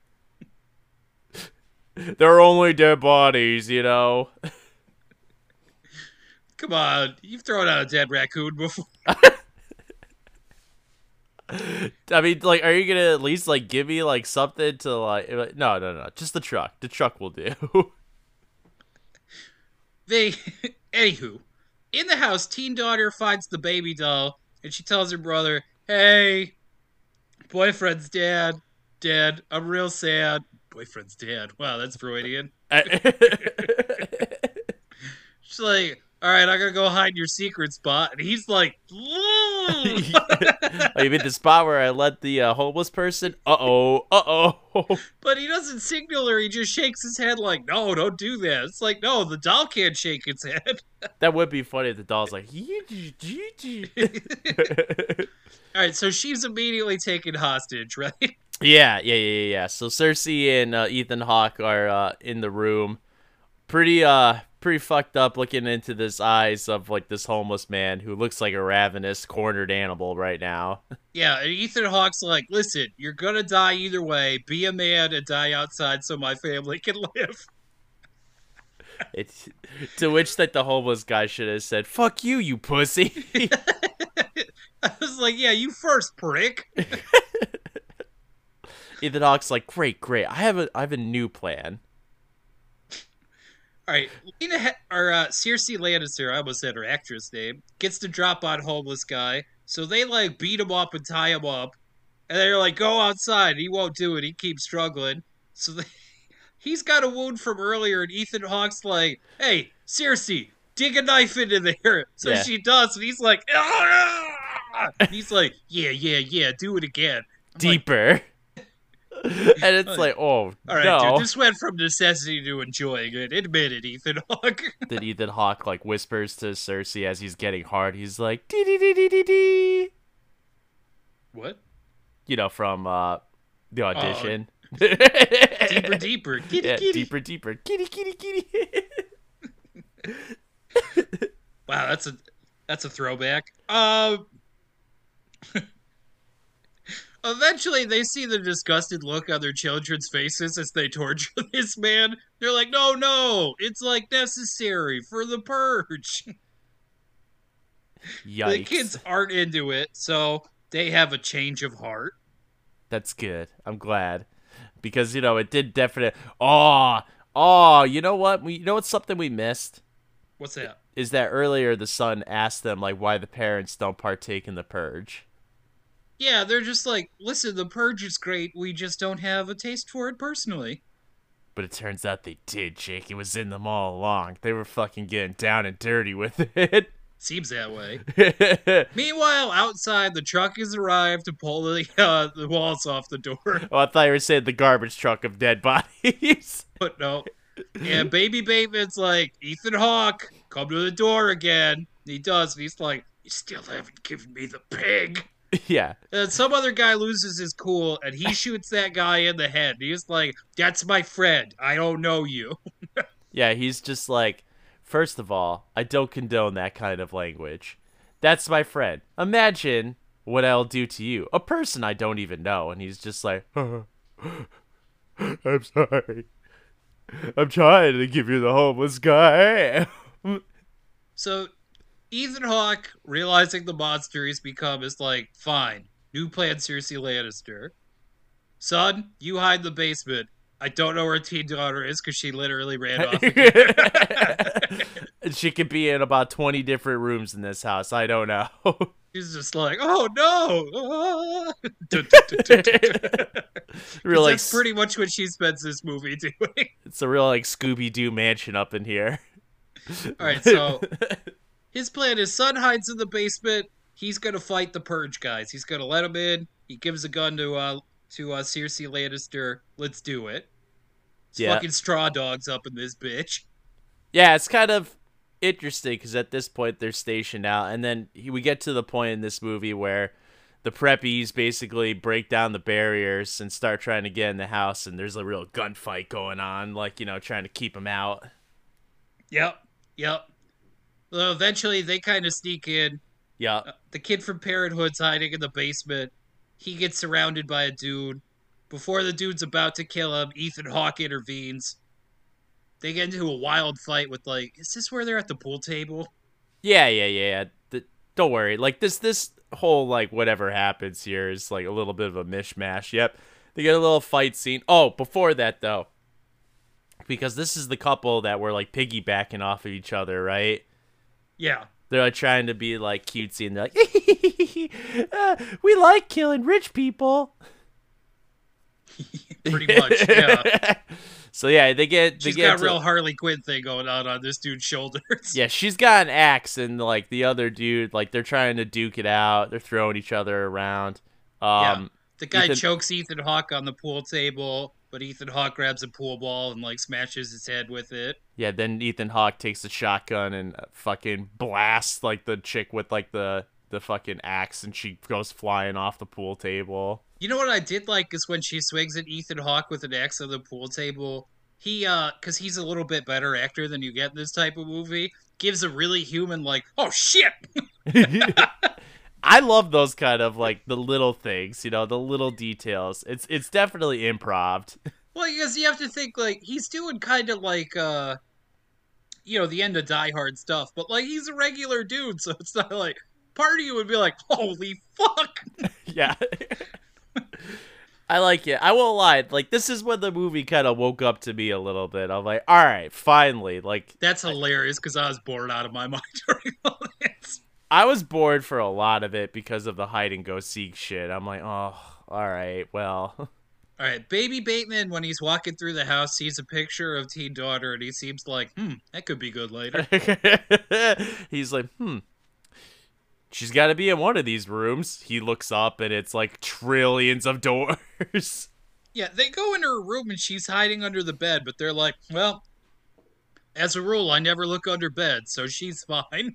C: They're only dead bodies, you know?
B: Come on, you've thrown out a dead raccoon before.
C: I mean, like, are you gonna at least like give me like something to like? No, no, no, just the truck. The truck will do.
B: They, anywho, in the house, teen daughter finds the baby doll, and she tells her brother, "Hey, boyfriend's dead, dead. I'm real sad." Boyfriend's dead. Wow, that's Freudian. She's like, "All right, I gotta go hide in your secret spot," and he's like,
C: Oh, you mean the spot where I let the uh, homeless person? Uh oh, uh oh.
B: But he doesn't signal her. He just shakes his head like, "No, don't do that." It's like, no, the doll can't shake its head.
C: That would be funny if the doll's like,
B: all right, so she's immediately taken hostage, right?
C: yeah, yeah, yeah, yeah. So Cersei and uh, Ethan Hawke are uh, in the room, pretty, uh, pretty fucked up, looking into this eyes of like this homeless man who looks like a ravenous, cornered animal right now.
B: Yeah, and Ethan Hawke's like, "Listen, you're gonna die either way. Be a man and die outside so my family can live."
C: It's to which that the homeless guy should have said, "Fuck you, you pussy."
B: I was like, "Yeah, you first, prick."
C: Ethan Hawke's like, "Great, great. I have a, I have a new plan."
B: All right, Lena he- or uh, Cersei Lannister, I almost said her actress name, gets to drop on homeless guy. So they like beat him up and tie him up, and they're like, "Go outside." He won't do it. He keeps struggling. So they, he's got a wound from earlier, and Ethan Hawke's like, "Hey, Cersei, dig a knife into there." So
C: Yeah.
B: she does, and he's like, "Ah!" And he's like, "Yeah, yeah, yeah, do it again." I'm like,
C: Deeper. And it's like, oh,
B: all right,
C: no.
B: dude, this went from necessity to enjoying it. Admit it, Ethan Hawke.
C: Then Ethan Hawke like whispers to Cersei as he's getting hard. He's like, dee dee dee dee dee dee.
B: What?
C: You know, from uh, the audition.
B: Deeper, deeper. Kitty,
C: Yeah,
B: kitty.
C: deeper, deeper. Kitty, kitty, kitty.
B: Wow, that's a that's a throwback. Um. Eventually, they see the disgusted look on their children's faces as they torture this man. They're like, "No, no, it's like necessary for the purge."
C: Yikes.
B: The kids aren't into it, so they have a change of heart.
C: That's good. I'm glad. Because, you know, it did definitely... Oh, oh, you know what? We, you know what's something we missed?
B: What's that?
C: Is that earlier the son asked them, like, why the parents don't partake in the purge.
B: Yeah, they're just like, "Listen, the purge is great. We just don't have a taste for it personally."
C: But it turns out they did, Jake. It was in them all along. They were fucking getting down and dirty with it.
B: Seems that way. Meanwhile, outside, the truck has arrived to pull the uh, the walls off the door.
C: Oh, I thought you were saying the garbage truck of dead bodies.
B: But no. And Baby Bateman's like, "Ethan Hawke, come to the door again." And he does, and he's like, "You still haven't given me the pig."
C: Yeah.
B: And some other guy loses his cool, and he shoots that guy in the head. He's like, "That's my friend. I don't know you."
C: Yeah, he's just like, first of all, I don't condone that kind of language. That's my friend. Imagine what I'll do to you, a person I don't even know. And he's just like, I'm sorry. I'm trying to give you the homeless guy.
B: So Ethan Hawke, realizing the monster he's become, is like, "Fine, new plan, Cersei Lannister. Son, you hide in the basement. I don't know where teen daughter is because she literally ran off."
C: She could be in about twenty different rooms in this house. I don't know.
B: He's just like, "Oh no!"
C: Real, like,
B: That's pretty much what she spends this movie doing.
C: it's a real like Scooby-Doo mansion up in here.
B: All right, so his plan is son hides in the basement. He's gonna fight the purge guys. He's gonna let him in. He gives a gun to uh to uh, Cersei Lannister. Let's do it. It's
C: Yeah.
B: fucking straw dogs up in this bitch.
C: Yeah, it's kind of interesting because at this point they're stationed out, and then he- we get to the point in this movie where the preppies basically break down the barriers and start trying to get in the house, and there's a real gunfight going on, like, you know, trying to keep them out.
B: Yep, yep. Well, eventually they kind of sneak in.
C: Yeah.
B: Uh, the kid from Parenthood's hiding in the basement. He gets surrounded by a dude. Before the dude's about to kill him, Ethan Hawke intervenes. They get into a wild fight with, like, is this where they're at the pool table?
C: Yeah, yeah, yeah. yeah. The, don't worry. Like, this this whole, like, whatever happens here is, like, a little bit of a mishmash. Yep. They get a little fight scene. Oh, before that, though. Because this is the couple that were, like, piggybacking off of each other, right?
B: Yeah.
C: They're, like, trying to be, like, cutesy, and they're like, uh, we like killing rich people.
B: Pretty much, yeah.
C: So, yeah, they get... They
B: She's
C: get
B: got a
C: to-
B: real Harley Quinn thing going on on this dude's shoulders.
C: Yeah, she's got an axe, and, like, the other dude, like, they're trying to duke it out. They're throwing each other around. Um,
B: Yeah. The guy
C: Ethan-
B: chokes Ethan Hawke on the pool table, but Ethan Hawke grabs a pool ball and, like, smashes his head with it.
C: Yeah, then Ethan Hawke takes the shotgun and uh, fucking blasts, like, the chick with, like, the, the fucking axe, and she goes flying off the pool table.
B: You know what I did like is when she swings at Ethan Hawke with an axe on the pool table. He, uh, because he's a little bit better actor than you get in this type of movie, gives a really human, like, oh shit!
C: I love those kind of, like, the little things, you know, the little details. It's it's definitely improv.
B: Well, because you have to think, like, he's doing kind of like, uh, you know, the end of Die Hard stuff, but, like, he's a regular dude, so it's not like, part of you would be like, holy fuck!
C: Yeah. I like it. I won't lie. Like, this is when the movie kind of woke up to me a little bit. I'm like, all right, finally. Like,
B: That's hilarious, because I was bored out of my mind during all this.
C: I was bored for a lot of it because of the hide and go seek shit. I'm like, oh, all right, well.
B: All right, Baby Bateman, when he's walking through the house, sees a picture of teen daughter, and he seems like, hmm, that could be good later.
C: He's like, hmm. She's got to be in one of these rooms. He looks up, and it's like trillions of doors.
B: Yeah, they go into her room, and she's hiding under the bed, but they're like, well, as a rule, I never look under bed, so she's fine.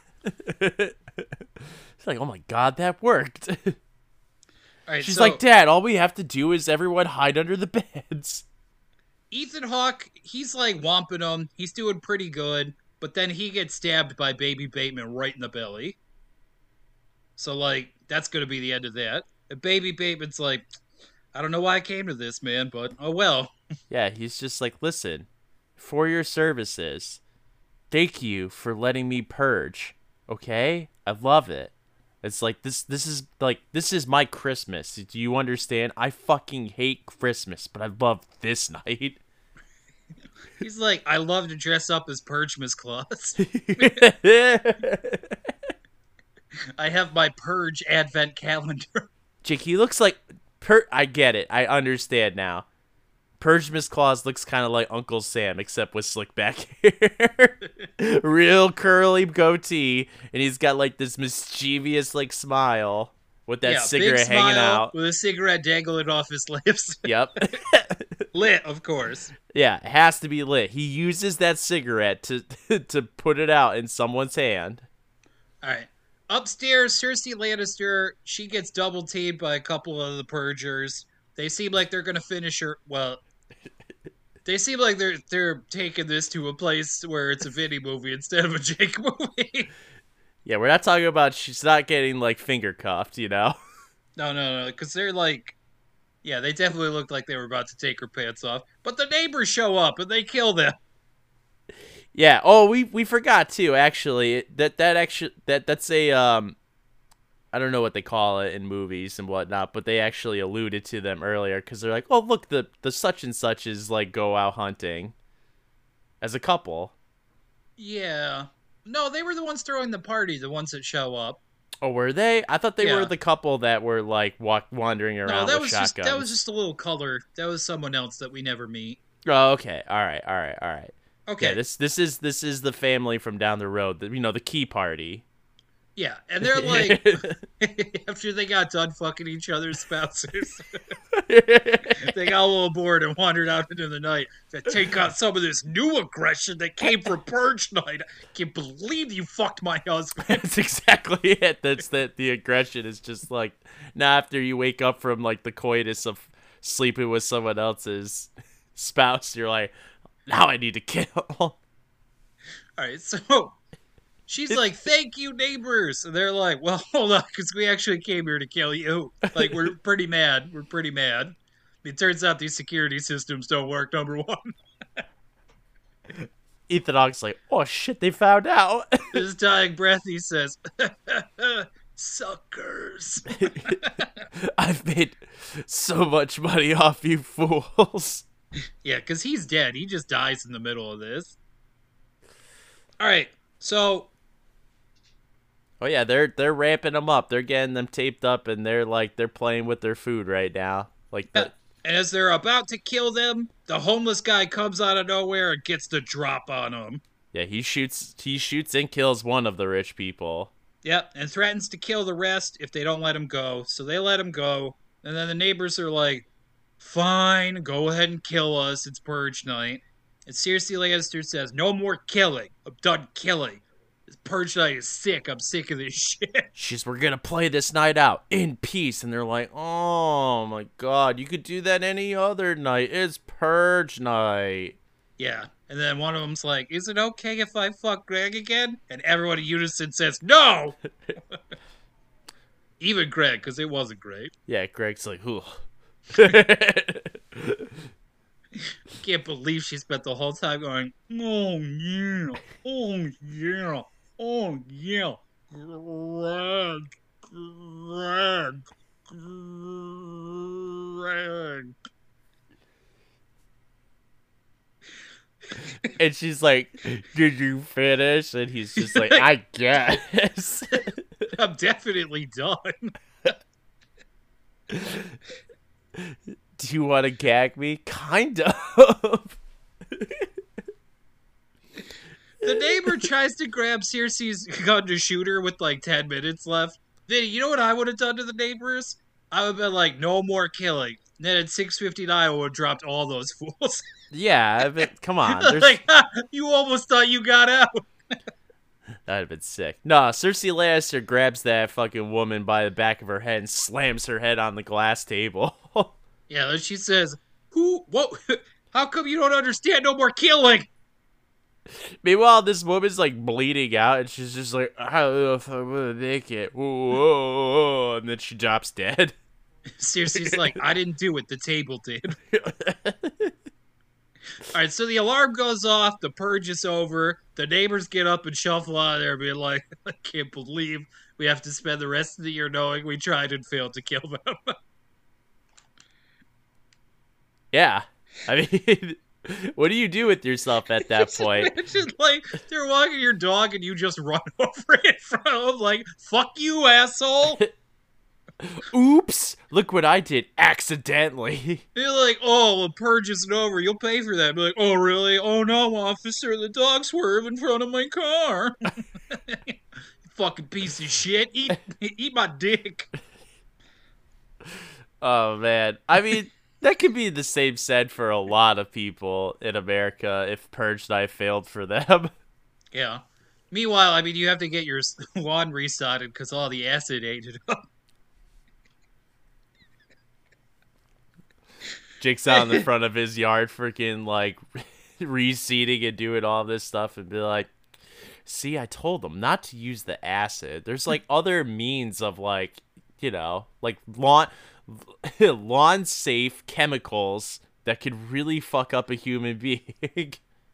C: It's like, oh my god, that worked.
B: All right,
C: She's
B: so
C: like, Dad, all we have to do is everyone hide under the beds.
B: Ethan Hawke, he's like whomping him. He's doing pretty good, but then he gets stabbed by Baby Bateman right in the belly. So, like, that's going to be the end of that. And Baby Bateman's like, I don't know why I came to this, man, but oh well.
C: Yeah, he's just like, listen, for your services, thank you for letting me purge. Okay? I love it. It's like, this this is like this is my Christmas. Do you understand? I fucking hate Christmas, but I love this night.
B: He's like, I love to dress up as Purgemas Claus. I have my Purge advent calendar.
C: Jake, he looks like per I get it. I understand now. Purge Miss Claus looks kind of like Uncle Sam, except with slick back hair. Real curly goatee, and he's got like this mischievous like smile with that
B: yeah,
C: cigarette
B: big
C: hanging
B: smile
C: out.
B: with a cigarette dangling off his lips.
C: Yep.
B: Lit, of course.
C: Yeah, it has to be lit. He uses that cigarette to to put it out in someone's hand.
B: All right. Upstairs, Cersei Lannister, she gets double teamed by a couple of the Purgers. They seem like they're going to finish her. Well, they seem like they're they're taking this to a place where it's a Vinny movie instead of a Jake movie.
C: Yeah, we're not talking about she's not getting like finger cuffed, you know?
B: No, no, no, because they're like, yeah, they definitely looked like they were about to take her pants off. But the neighbors show up and they kill them.
C: Yeah. Oh, we we forgot too. Actually, that that actually that that's a um, I don't know what they call it in movies and whatnot, but they actually alluded to them earlier because they're like, oh look, the the such and such is like go out hunting, as a couple.
B: Yeah. No, they were the ones throwing the party, the ones that show up.
C: Oh, were they? I thought they
B: Yeah.
C: were the couple that were like walk wandering around
B: No, that
C: with
B: was
C: shotguns.
B: just that was just a little color. That was someone else that we never meet.
C: Oh, okay. All right. All right. All right.
B: Okay.
C: Yeah, this this is this is the family from down the road. The, you know, the key party.
B: Yeah, and they're like, after they got done fucking each other's spouses, They got a little bored and wandered out into the night to take out some of this new aggression that came from Purge Night. I can't believe you fucked my husband.
C: That's exactly it. That's that. The aggression is just like now after you wake up from like the coitus of sleeping with someone else's spouse, you're like, now I need to kill.
B: All right, so she's like, "Thank you, neighbors." And they're like, "Well, hold on, because we actually came here to kill you. Like, we're pretty mad. We're pretty mad." It turns out these security systems don't work. Number one.
C: Ethan Hawke's like, oh shit, they found out.
B: His dying breath, he says, "Suckers."
C: I've made so much money off you fools.
B: Yeah, because he's dead. He just dies in the middle of this. All right, so
C: Oh yeah, they're they're ramping them up. They're getting them taped up, and they're like they're playing with their food right now. Like the,
B: and as they're about to kill them, the homeless guy comes out of nowhere and gets the drop on them.
C: yeah, he shoots he shoots and kills one of the rich people.
B: Yep, and threatens to kill the rest if they don't let him go. So they let him go, and then the neighbors are like, "Fine, go ahead and kill us. It's Purge Night." And Cersei Lannister says, "No more killing. I'm done killing. This Purge Night is sick. I'm sick of this shit."
C: She's, we're gonna play this night out in peace, and they're like, oh my god, you could do that any other night. It's Purge Night.
B: Yeah, and then one of them's like, "Is it okay if I fuck Greg again?" And everyone in unison says, "No!" Even Greg, because it wasn't great.
C: Yeah, Greg's like, ooh.
B: Can't believe she spent the whole time going, "Oh yeah, oh yeah, oh yeah, Greg, Greg, Greg."
C: And she's like, did you finish? And he's just like, I guess.
B: I'm definitely done.
C: Do you want to gag me? Kind of.
B: The neighbor tries to grab Cersei's gun to shoot her with like ten minutes left. Vinny, you know what I would have done to the neighbors? I would have been like, "No more killing." And then at six fifty-nine, I would have dropped all those fools.
C: Yeah, but come on. There's...
B: Like, ha, you almost thought you got out.
C: That'd have been sick. Nah, Cersei Lannister grabs that fucking woman by the back of her head and slams her head on the glass table.
B: Yeah, then she says, "Who? What? How come you don't understand? No more killing."
C: Meanwhile, this woman's like bleeding out, and she's just like, I don't know if I'm gonna make it. Whoa, whoa, whoa. And then she drops dead.
B: Cersei's like, "I didn't do it. The table did." All right, so the alarm goes off. The purge is over. The neighbors get up and shuffle out of there, being like, "I can't believe we have to spend the rest of the year knowing we tried and failed to kill them."
C: Yeah. I mean, what do you do with yourself at that point?
B: It's just like they're walking your dog and you just run over in front of them like, "Fuck you, asshole."
C: Oops, look what I did accidentally.
B: They're like, "Oh, the purge isn't over. You'll pay for that." Be like, "Oh, really? Oh, no, officer. The dog swerved in front of my car." You fucking piece of shit. Eat, eat my dick.
C: Oh, man. I mean, that could be the same said for a lot of people in America if Purge Night failed for them.
B: Yeah. Meanwhile, I mean, you have to get your lawn resodded because all the acid ate it up.
C: Jake's out in the front of his yard freaking like reseeding and doing all this stuff and be like, see, I told them not to use the acid. There's like other means of like, you know, like lawn lawn safe chemicals that could really fuck up a human being.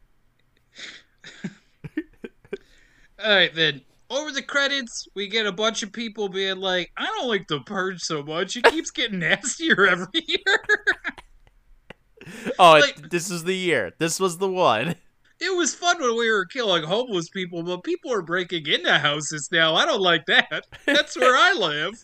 B: All right, then. Over the credits, we get a bunch of people being like, "I don't like the Purge so much. It keeps getting nastier every year."
C: Oh,
B: Like,
C: it, this is the year. This was the one.
B: it was fun when we were killing homeless people, but people are breaking into houses now. I don't like that. That's where I live.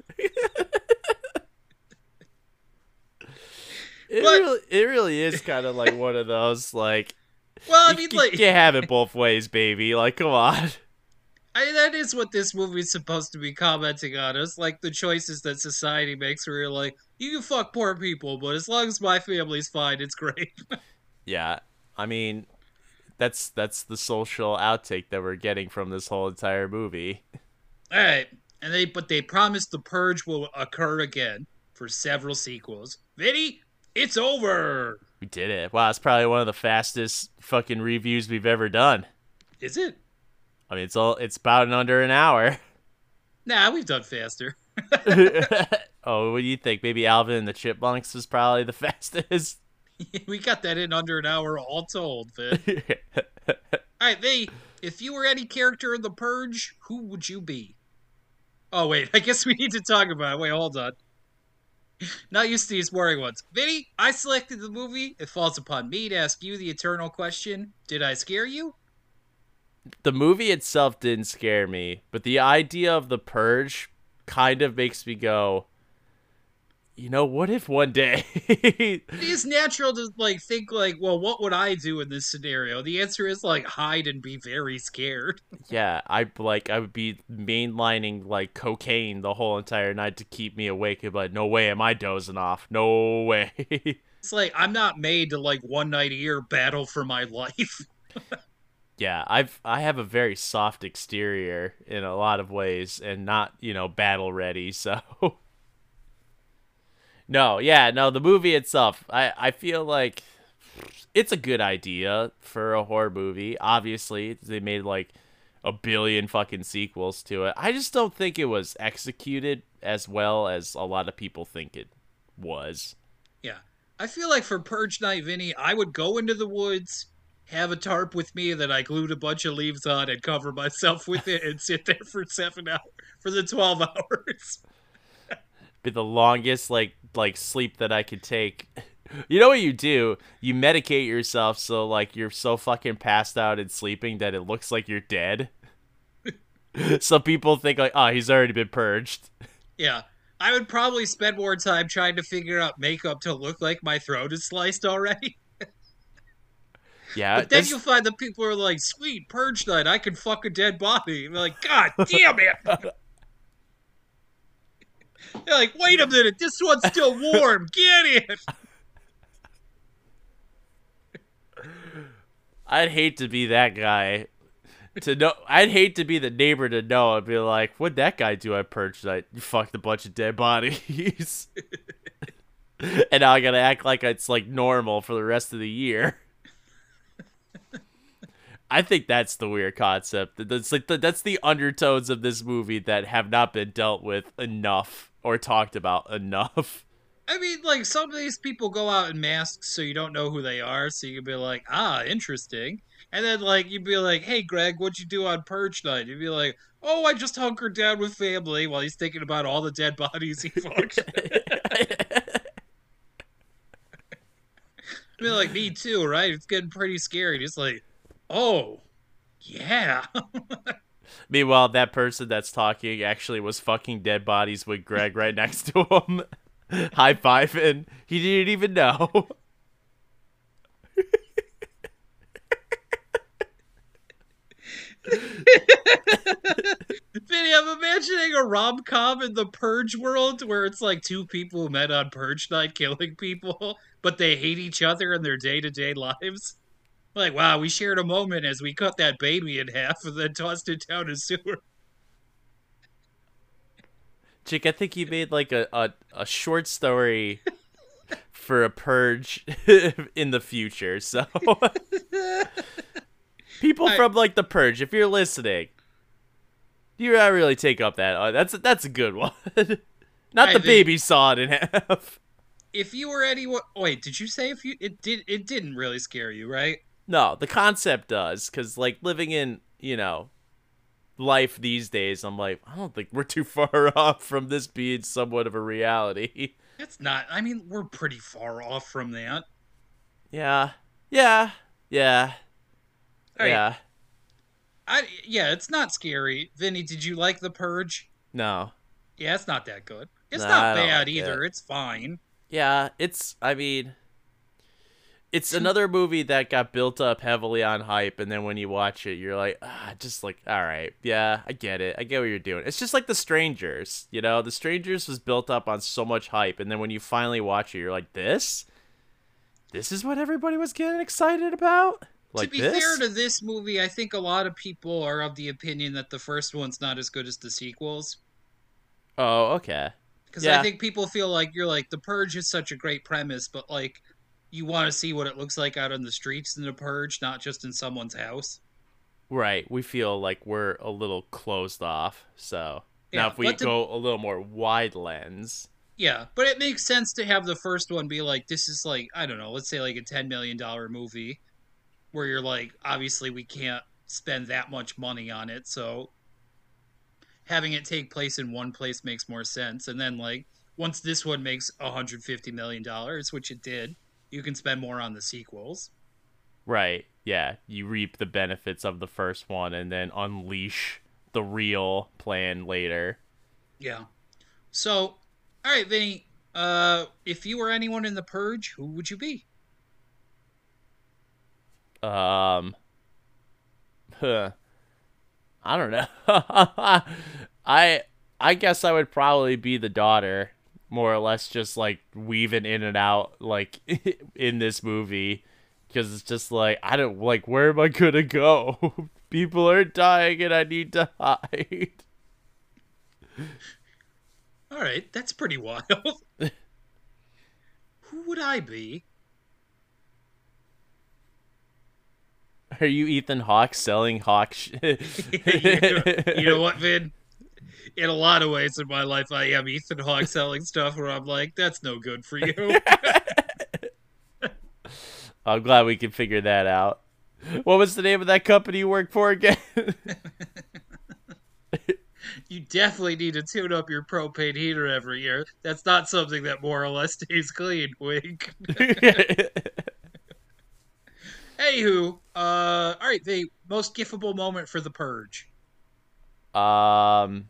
C: It
B: But-
C: really, it really is kind of like one of those like.
B: Well, I
C: you,
B: mean,
C: you
B: like,
C: can't have it both ways, baby. Like, come on.
B: I, that is what this movie's supposed to be commenting on us, like the choices that society makes where you're like, You can fuck poor people, but as long as my family's fine, it's great.
C: Yeah, I mean, that's that's the social outtake that we're getting from this whole entire movie.
B: All right, and they but they promised the purge will occur again for several sequels. Vinny, it's over.
C: We did it. Wow, it's probably one of the fastest fucking reviews we've ever done.
B: Is it?
C: I mean, it's all it's about in under an hour.
B: Nah, we've done faster.
C: Oh, what do you think? Maybe Alvin and the Chipmunks is probably the fastest.
B: We got that in under an hour all told, Vin. All right, Vinny, if you were any character in the purge, who would you be? Oh wait, I guess we need to talk about it. Wait, hold on. Not used to these boring ones. Vinny, I selected the movie. It falls upon me to ask you the eternal question. Did I scare you?
C: The movie itself didn't scare me, but the idea of the purge kind of makes me go, you know, what if one day
B: It is natural to like think like, well, what would I do in this scenario? The answer is like hide and be very scared.
C: yeah, I like I would be mainlining like cocaine the whole entire night to keep me awake, but no way am I dozing off. No way.
B: It's like I'm not made to like one night a year battle for my life.
C: Yeah, I've I have a very soft exterior in a lot of ways and not, you know, battle ready, so no, yeah, no, the movie itself, I, I feel like it's a good idea for a horror movie. Obviously, they made like a billion fucking sequels to it. I just don't think it was executed as well as a lot of people think it was.
B: Yeah. I feel like for Purge Night, Vinny, I would go into the woods, have a tarp with me that I glued a bunch of leaves on and cover myself with it and sit there for seven hours, for the twelve hours.
C: Be the longest like like sleep that I could take. You know what you do? You medicate yourself so like you're so fucking passed out and sleeping that it looks like you're dead. So people think like, oh, he's already been purged.
B: Yeah. I would probably spend more time trying to figure out makeup to look like my throat is sliced already.
C: Yeah,
B: But then
C: this-
B: you'll find that people are like, sweet, Purge Night, I can fuck a dead body. And you're like, God damn it! They're like, wait a minute, this one's still warm. Get it!
C: I'd hate to be that guy. To know, I'd hate to be the neighbor to know and be like, "What'd that guy do at purge night? You fucked a bunch of dead bodies." And now I gotta act like it's like normal for the rest of the year. I think that's the weird concept. That's like the, that's the undertones of this movie that have not been dealt with enough or talked about enough.
B: I mean, like, some of these people go out in masks so you don't know who they are, so you can be like, ah, interesting. And then, like, you'd be like, hey, Greg, what'd you do on Purge Night? You'd be like, oh, I just hunkered down with family while he's thinking about all the dead bodies he fucked. Be like, me too, right? It's getting pretty scary. Just like, oh, yeah.
C: Meanwhile, that person that's talking actually was fucking dead bodies with Greg right next to him. High fiving. He didn't even know.
B: Vinny, I'm imagining a rom com in the Purge world where it's like two people who met on Purge Night killing people, but they hate each other in their day to day lives. Like, wow, we shared a moment as we cut that baby in half and then tossed it down a sewer.
C: Chick, I think you made like a, a, a short story for a purge in the future. So people
B: I-
C: from like the purge, if you're listening, you not really take up that. Uh, that's that's a good one. Not
B: I
C: the
B: think-
C: baby saw it in half.
B: If you were anyone, wait, did you say if you it did it didn't really scare you, right?
C: No, the concept does, because like living in you know life these days, I'm like, I don't think we're too far off from this being somewhat of a reality.
B: It's not. I mean, we're pretty far off from that.
C: Yeah, yeah, yeah,
B: All right.
C: yeah.
B: I yeah, it's not scary. Vinny, did you like The Purge?
C: No.
B: Yeah, it's not that good. It's
C: Nah,
B: not
C: I don't
B: bad
C: like
B: either.
C: it.
B: It's fine.
C: Yeah, it's, I mean, it's another movie that got built up heavily on hype, and then when you watch it, you're like, ah, just like, all right, yeah, I get it. I get what you're doing. It's just like The Strangers, you know? The Strangers was built up on so much hype, and then when you finally watch it, you're like, this? This is what everybody was getting excited about? Like
B: to be
C: this?
B: fair to this movie, I think a lot of people are of the opinion that the first one's not as good as the sequels.
C: Oh, okay.
B: Because
C: Yeah.
B: I think people feel like you're like, The Purge is such a great premise, but like, you want to see what it looks like out on the streets in The Purge, not just in someone's house.
C: Right. We feel like we're a little closed off. So now
B: Yeah,
C: if we
B: but to-
C: go a little more wide lens.
B: Yeah, but it makes sense to have the first one be like, this is like, I don't know, let's say like a ten million dollars movie where you're like, obviously we can't spend that much money on it, so having it take place in one place makes more sense. And then like, once this one makes one hundred fifty million dollars, which it did, you can spend more on the sequels.
C: Right. Yeah. You reap the benefits of the first one and then unleash the real plan later.
B: Yeah. So, all right, Vinny, uh, if you were anyone in The Purge, who would you be?
C: Um huh. I don't know. I I guess I would probably be the daughter, more or less just like weaving in and out like in this movie, because it's just like I don't like, where am I gonna go? People are dying and I need to hide.
B: All right, that's pretty wild. Who would I be?
C: Are you Ethan Hawke selling Hawk sh-
B: you, know, you know what, Vin? In a lot of ways in my life, I am Ethan Hawke selling stuff where I'm like, that's no good for you.
C: I'm glad we can figure that out. What was the name of that company you work for again?
B: You definitely need to tune up your propane heater every year. That's not something that more or less stays clean. Wink. Anywho, uh, all right, the most gifable moment for The Purge.
C: um,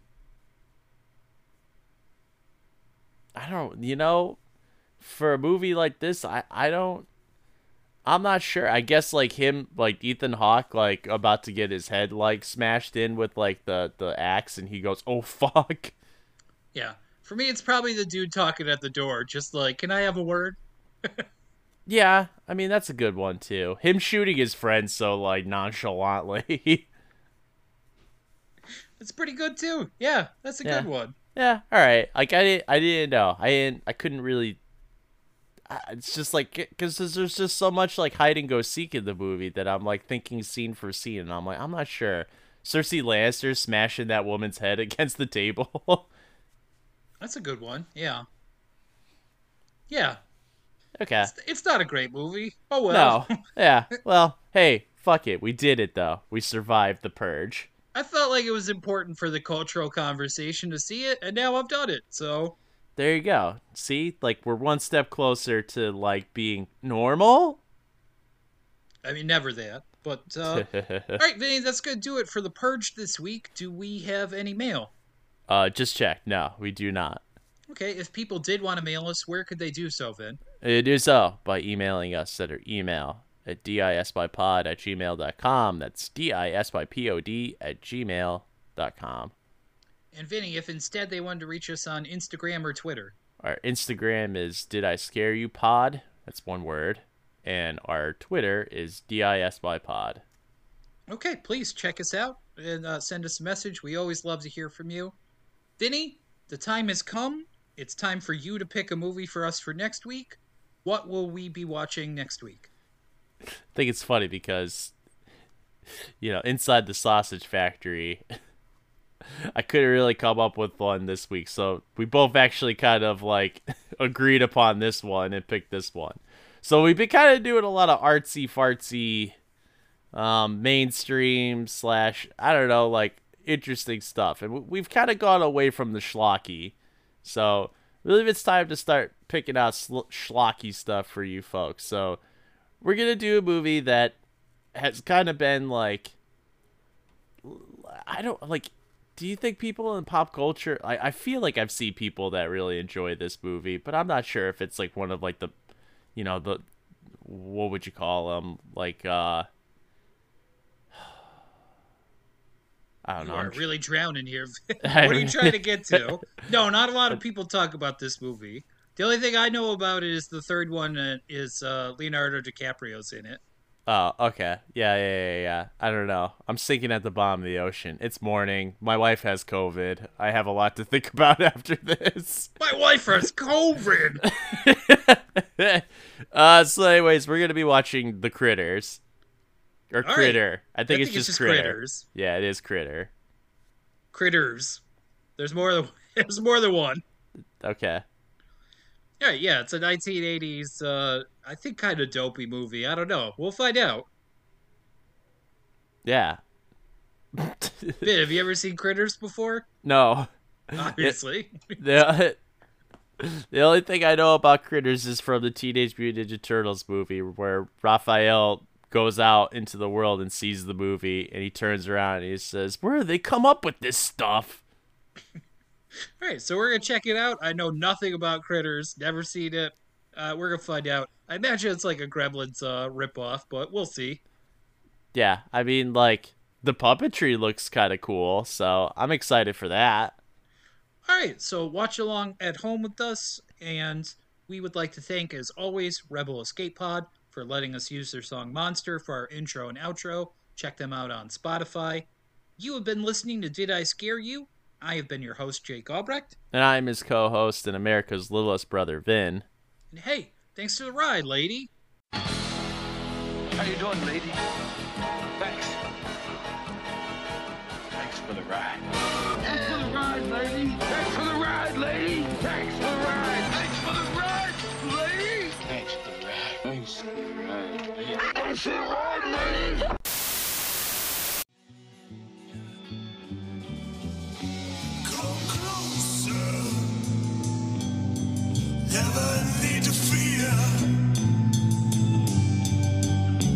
C: I don't, you know, for a movie like this, I, I don't, I'm not sure. I guess like him, like Ethan Hawke, like about to get his head like smashed in with like the, the axe, and he goes, oh fuck.
B: Yeah. For me, it's probably the dude talking at the door, just like, can I have a word?
C: Yeah, I mean, that's a good one too. Him shooting his friend so like nonchalantly.
B: It's pretty good too. Yeah, that's a
C: Yeah.
B: good one.
C: Yeah, all right. Like I didn't, I didn't know. I didn't, I couldn't really. I- It's just like because there's just so much like hide and go seek in the movie that I'm like thinking scene for scene, and I'm like, I'm not sure. Cersei Lannister smashing that woman's head against the table.
B: That's a good one. Yeah. Yeah.
C: Okay.
B: It's, it's not a great movie. Oh well.
C: No. Yeah. Well, hey, fuck it. We did it though. We survived the purge.
B: I felt like it was important for the cultural conversation to see it, and now I've done it. So,
C: There you go. See, like we're one step closer to like being normal.
B: I mean, never that. But, uh, all right, Vinny, that's going to do it for The Purge this week. Do we have any mail?
C: uh, just check. No, we do not.
B: Okay, if people did want to mail us, where could they do so, Vin?
C: You do so by emailing us at our email at dispypod at gmail dot com. That's dispypod at gmail dot com.
B: And Vinny, if instead they wanted to reach us on Instagram or Twitter.
C: Our Instagram is Did I Scare You Pod? That's one word. And our Twitter is dispypod.
B: Okay, please check us out and uh, send us a message. We always love to hear from you. Vinny, the time has come. It's time for you to pick a movie for us for next week. What will we be watching next week?
C: I think it's funny because, you know, inside the sausage factory, I couldn't really come up with one this week. So we both actually kind of like agreed upon this one and picked this one. So we've been kind of doing a lot of artsy fartsy, um, mainstream slash, I don't know, like interesting stuff. And we've kind of gone away from the schlocky. So really it's time to start picking out sl- schlocky stuff for you folks. So we're going to do a movie that has kind of been like, I don't like, do you think people in pop culture, I, I feel like I've seen people that really enjoy this movie, but I'm not sure if it's like one of like the, you know, the what would you call them? Like, uh, I don't
B: You
C: know.
B: are
C: I'm tr-
B: really drowning here. What are you trying to get to? No, not a lot of people talk about this movie. The only thing I know about it is the third one uh, is uh, Leonardo DiCaprio's in it.
C: Oh, okay. Yeah, yeah, yeah, yeah. I don't know. I'm sinking at the bottom of the ocean. It's morning. My wife has COVID. I have a lot to think about after this.
B: My wife has COVID.
C: uh, so, anyways, we're gonna be watching The Critters, or
B: All
C: Critter. I think
B: I
C: it's
B: think
C: just, Critter.
B: Critters.
C: Yeah, it is Critter.
B: Critters. There's more than there's more than one.
C: Okay.
B: Yeah, yeah, it's a nineteen eighties, uh, I think, kind of dopey movie. I don't know. We'll find out.
C: Yeah.
B: Ben, have you ever seen Critters before?
C: No.
B: Obviously.
C: The, the only thing I know about Critters is from the Teenage Mutant Ninja Turtles movie, where Raphael goes out into the world and sees the movie, and he turns around and he says, "Where did they come up with this stuff?"
B: All right, so we're going to check it out. I know nothing about Critters, never seen it. Uh, we're going to find out. I imagine it's like a Gremlins uh, ripoff, but we'll see.
C: Yeah, I mean, like, the puppetry looks kind of cool, so I'm excited for that.
B: All right, so watch along at home with us, and we would like to thank, as always, Rebel Escape Pod for letting us use their song Monster for our intro and outro. Check them out on Spotify. You have been listening to Did I Scare You? I have been your host, Jake Albrecht.
C: And I'm his co-host and America's littlest brother, Vin.
B: And hey, thanks for the ride, lady.
D: How you doing, lady? Thanks. Thanks for the ride. Thanks for the ride, lady. Thanks for the ride, lady. Thanks for the ride. Thanks for the ride, lady. Thanks for the ride. Thanks for the ride, lady. Thanks for the ride, lady.
E: Never need to fear.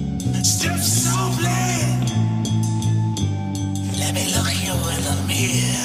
E: Step softly. Let me look you in the mirror.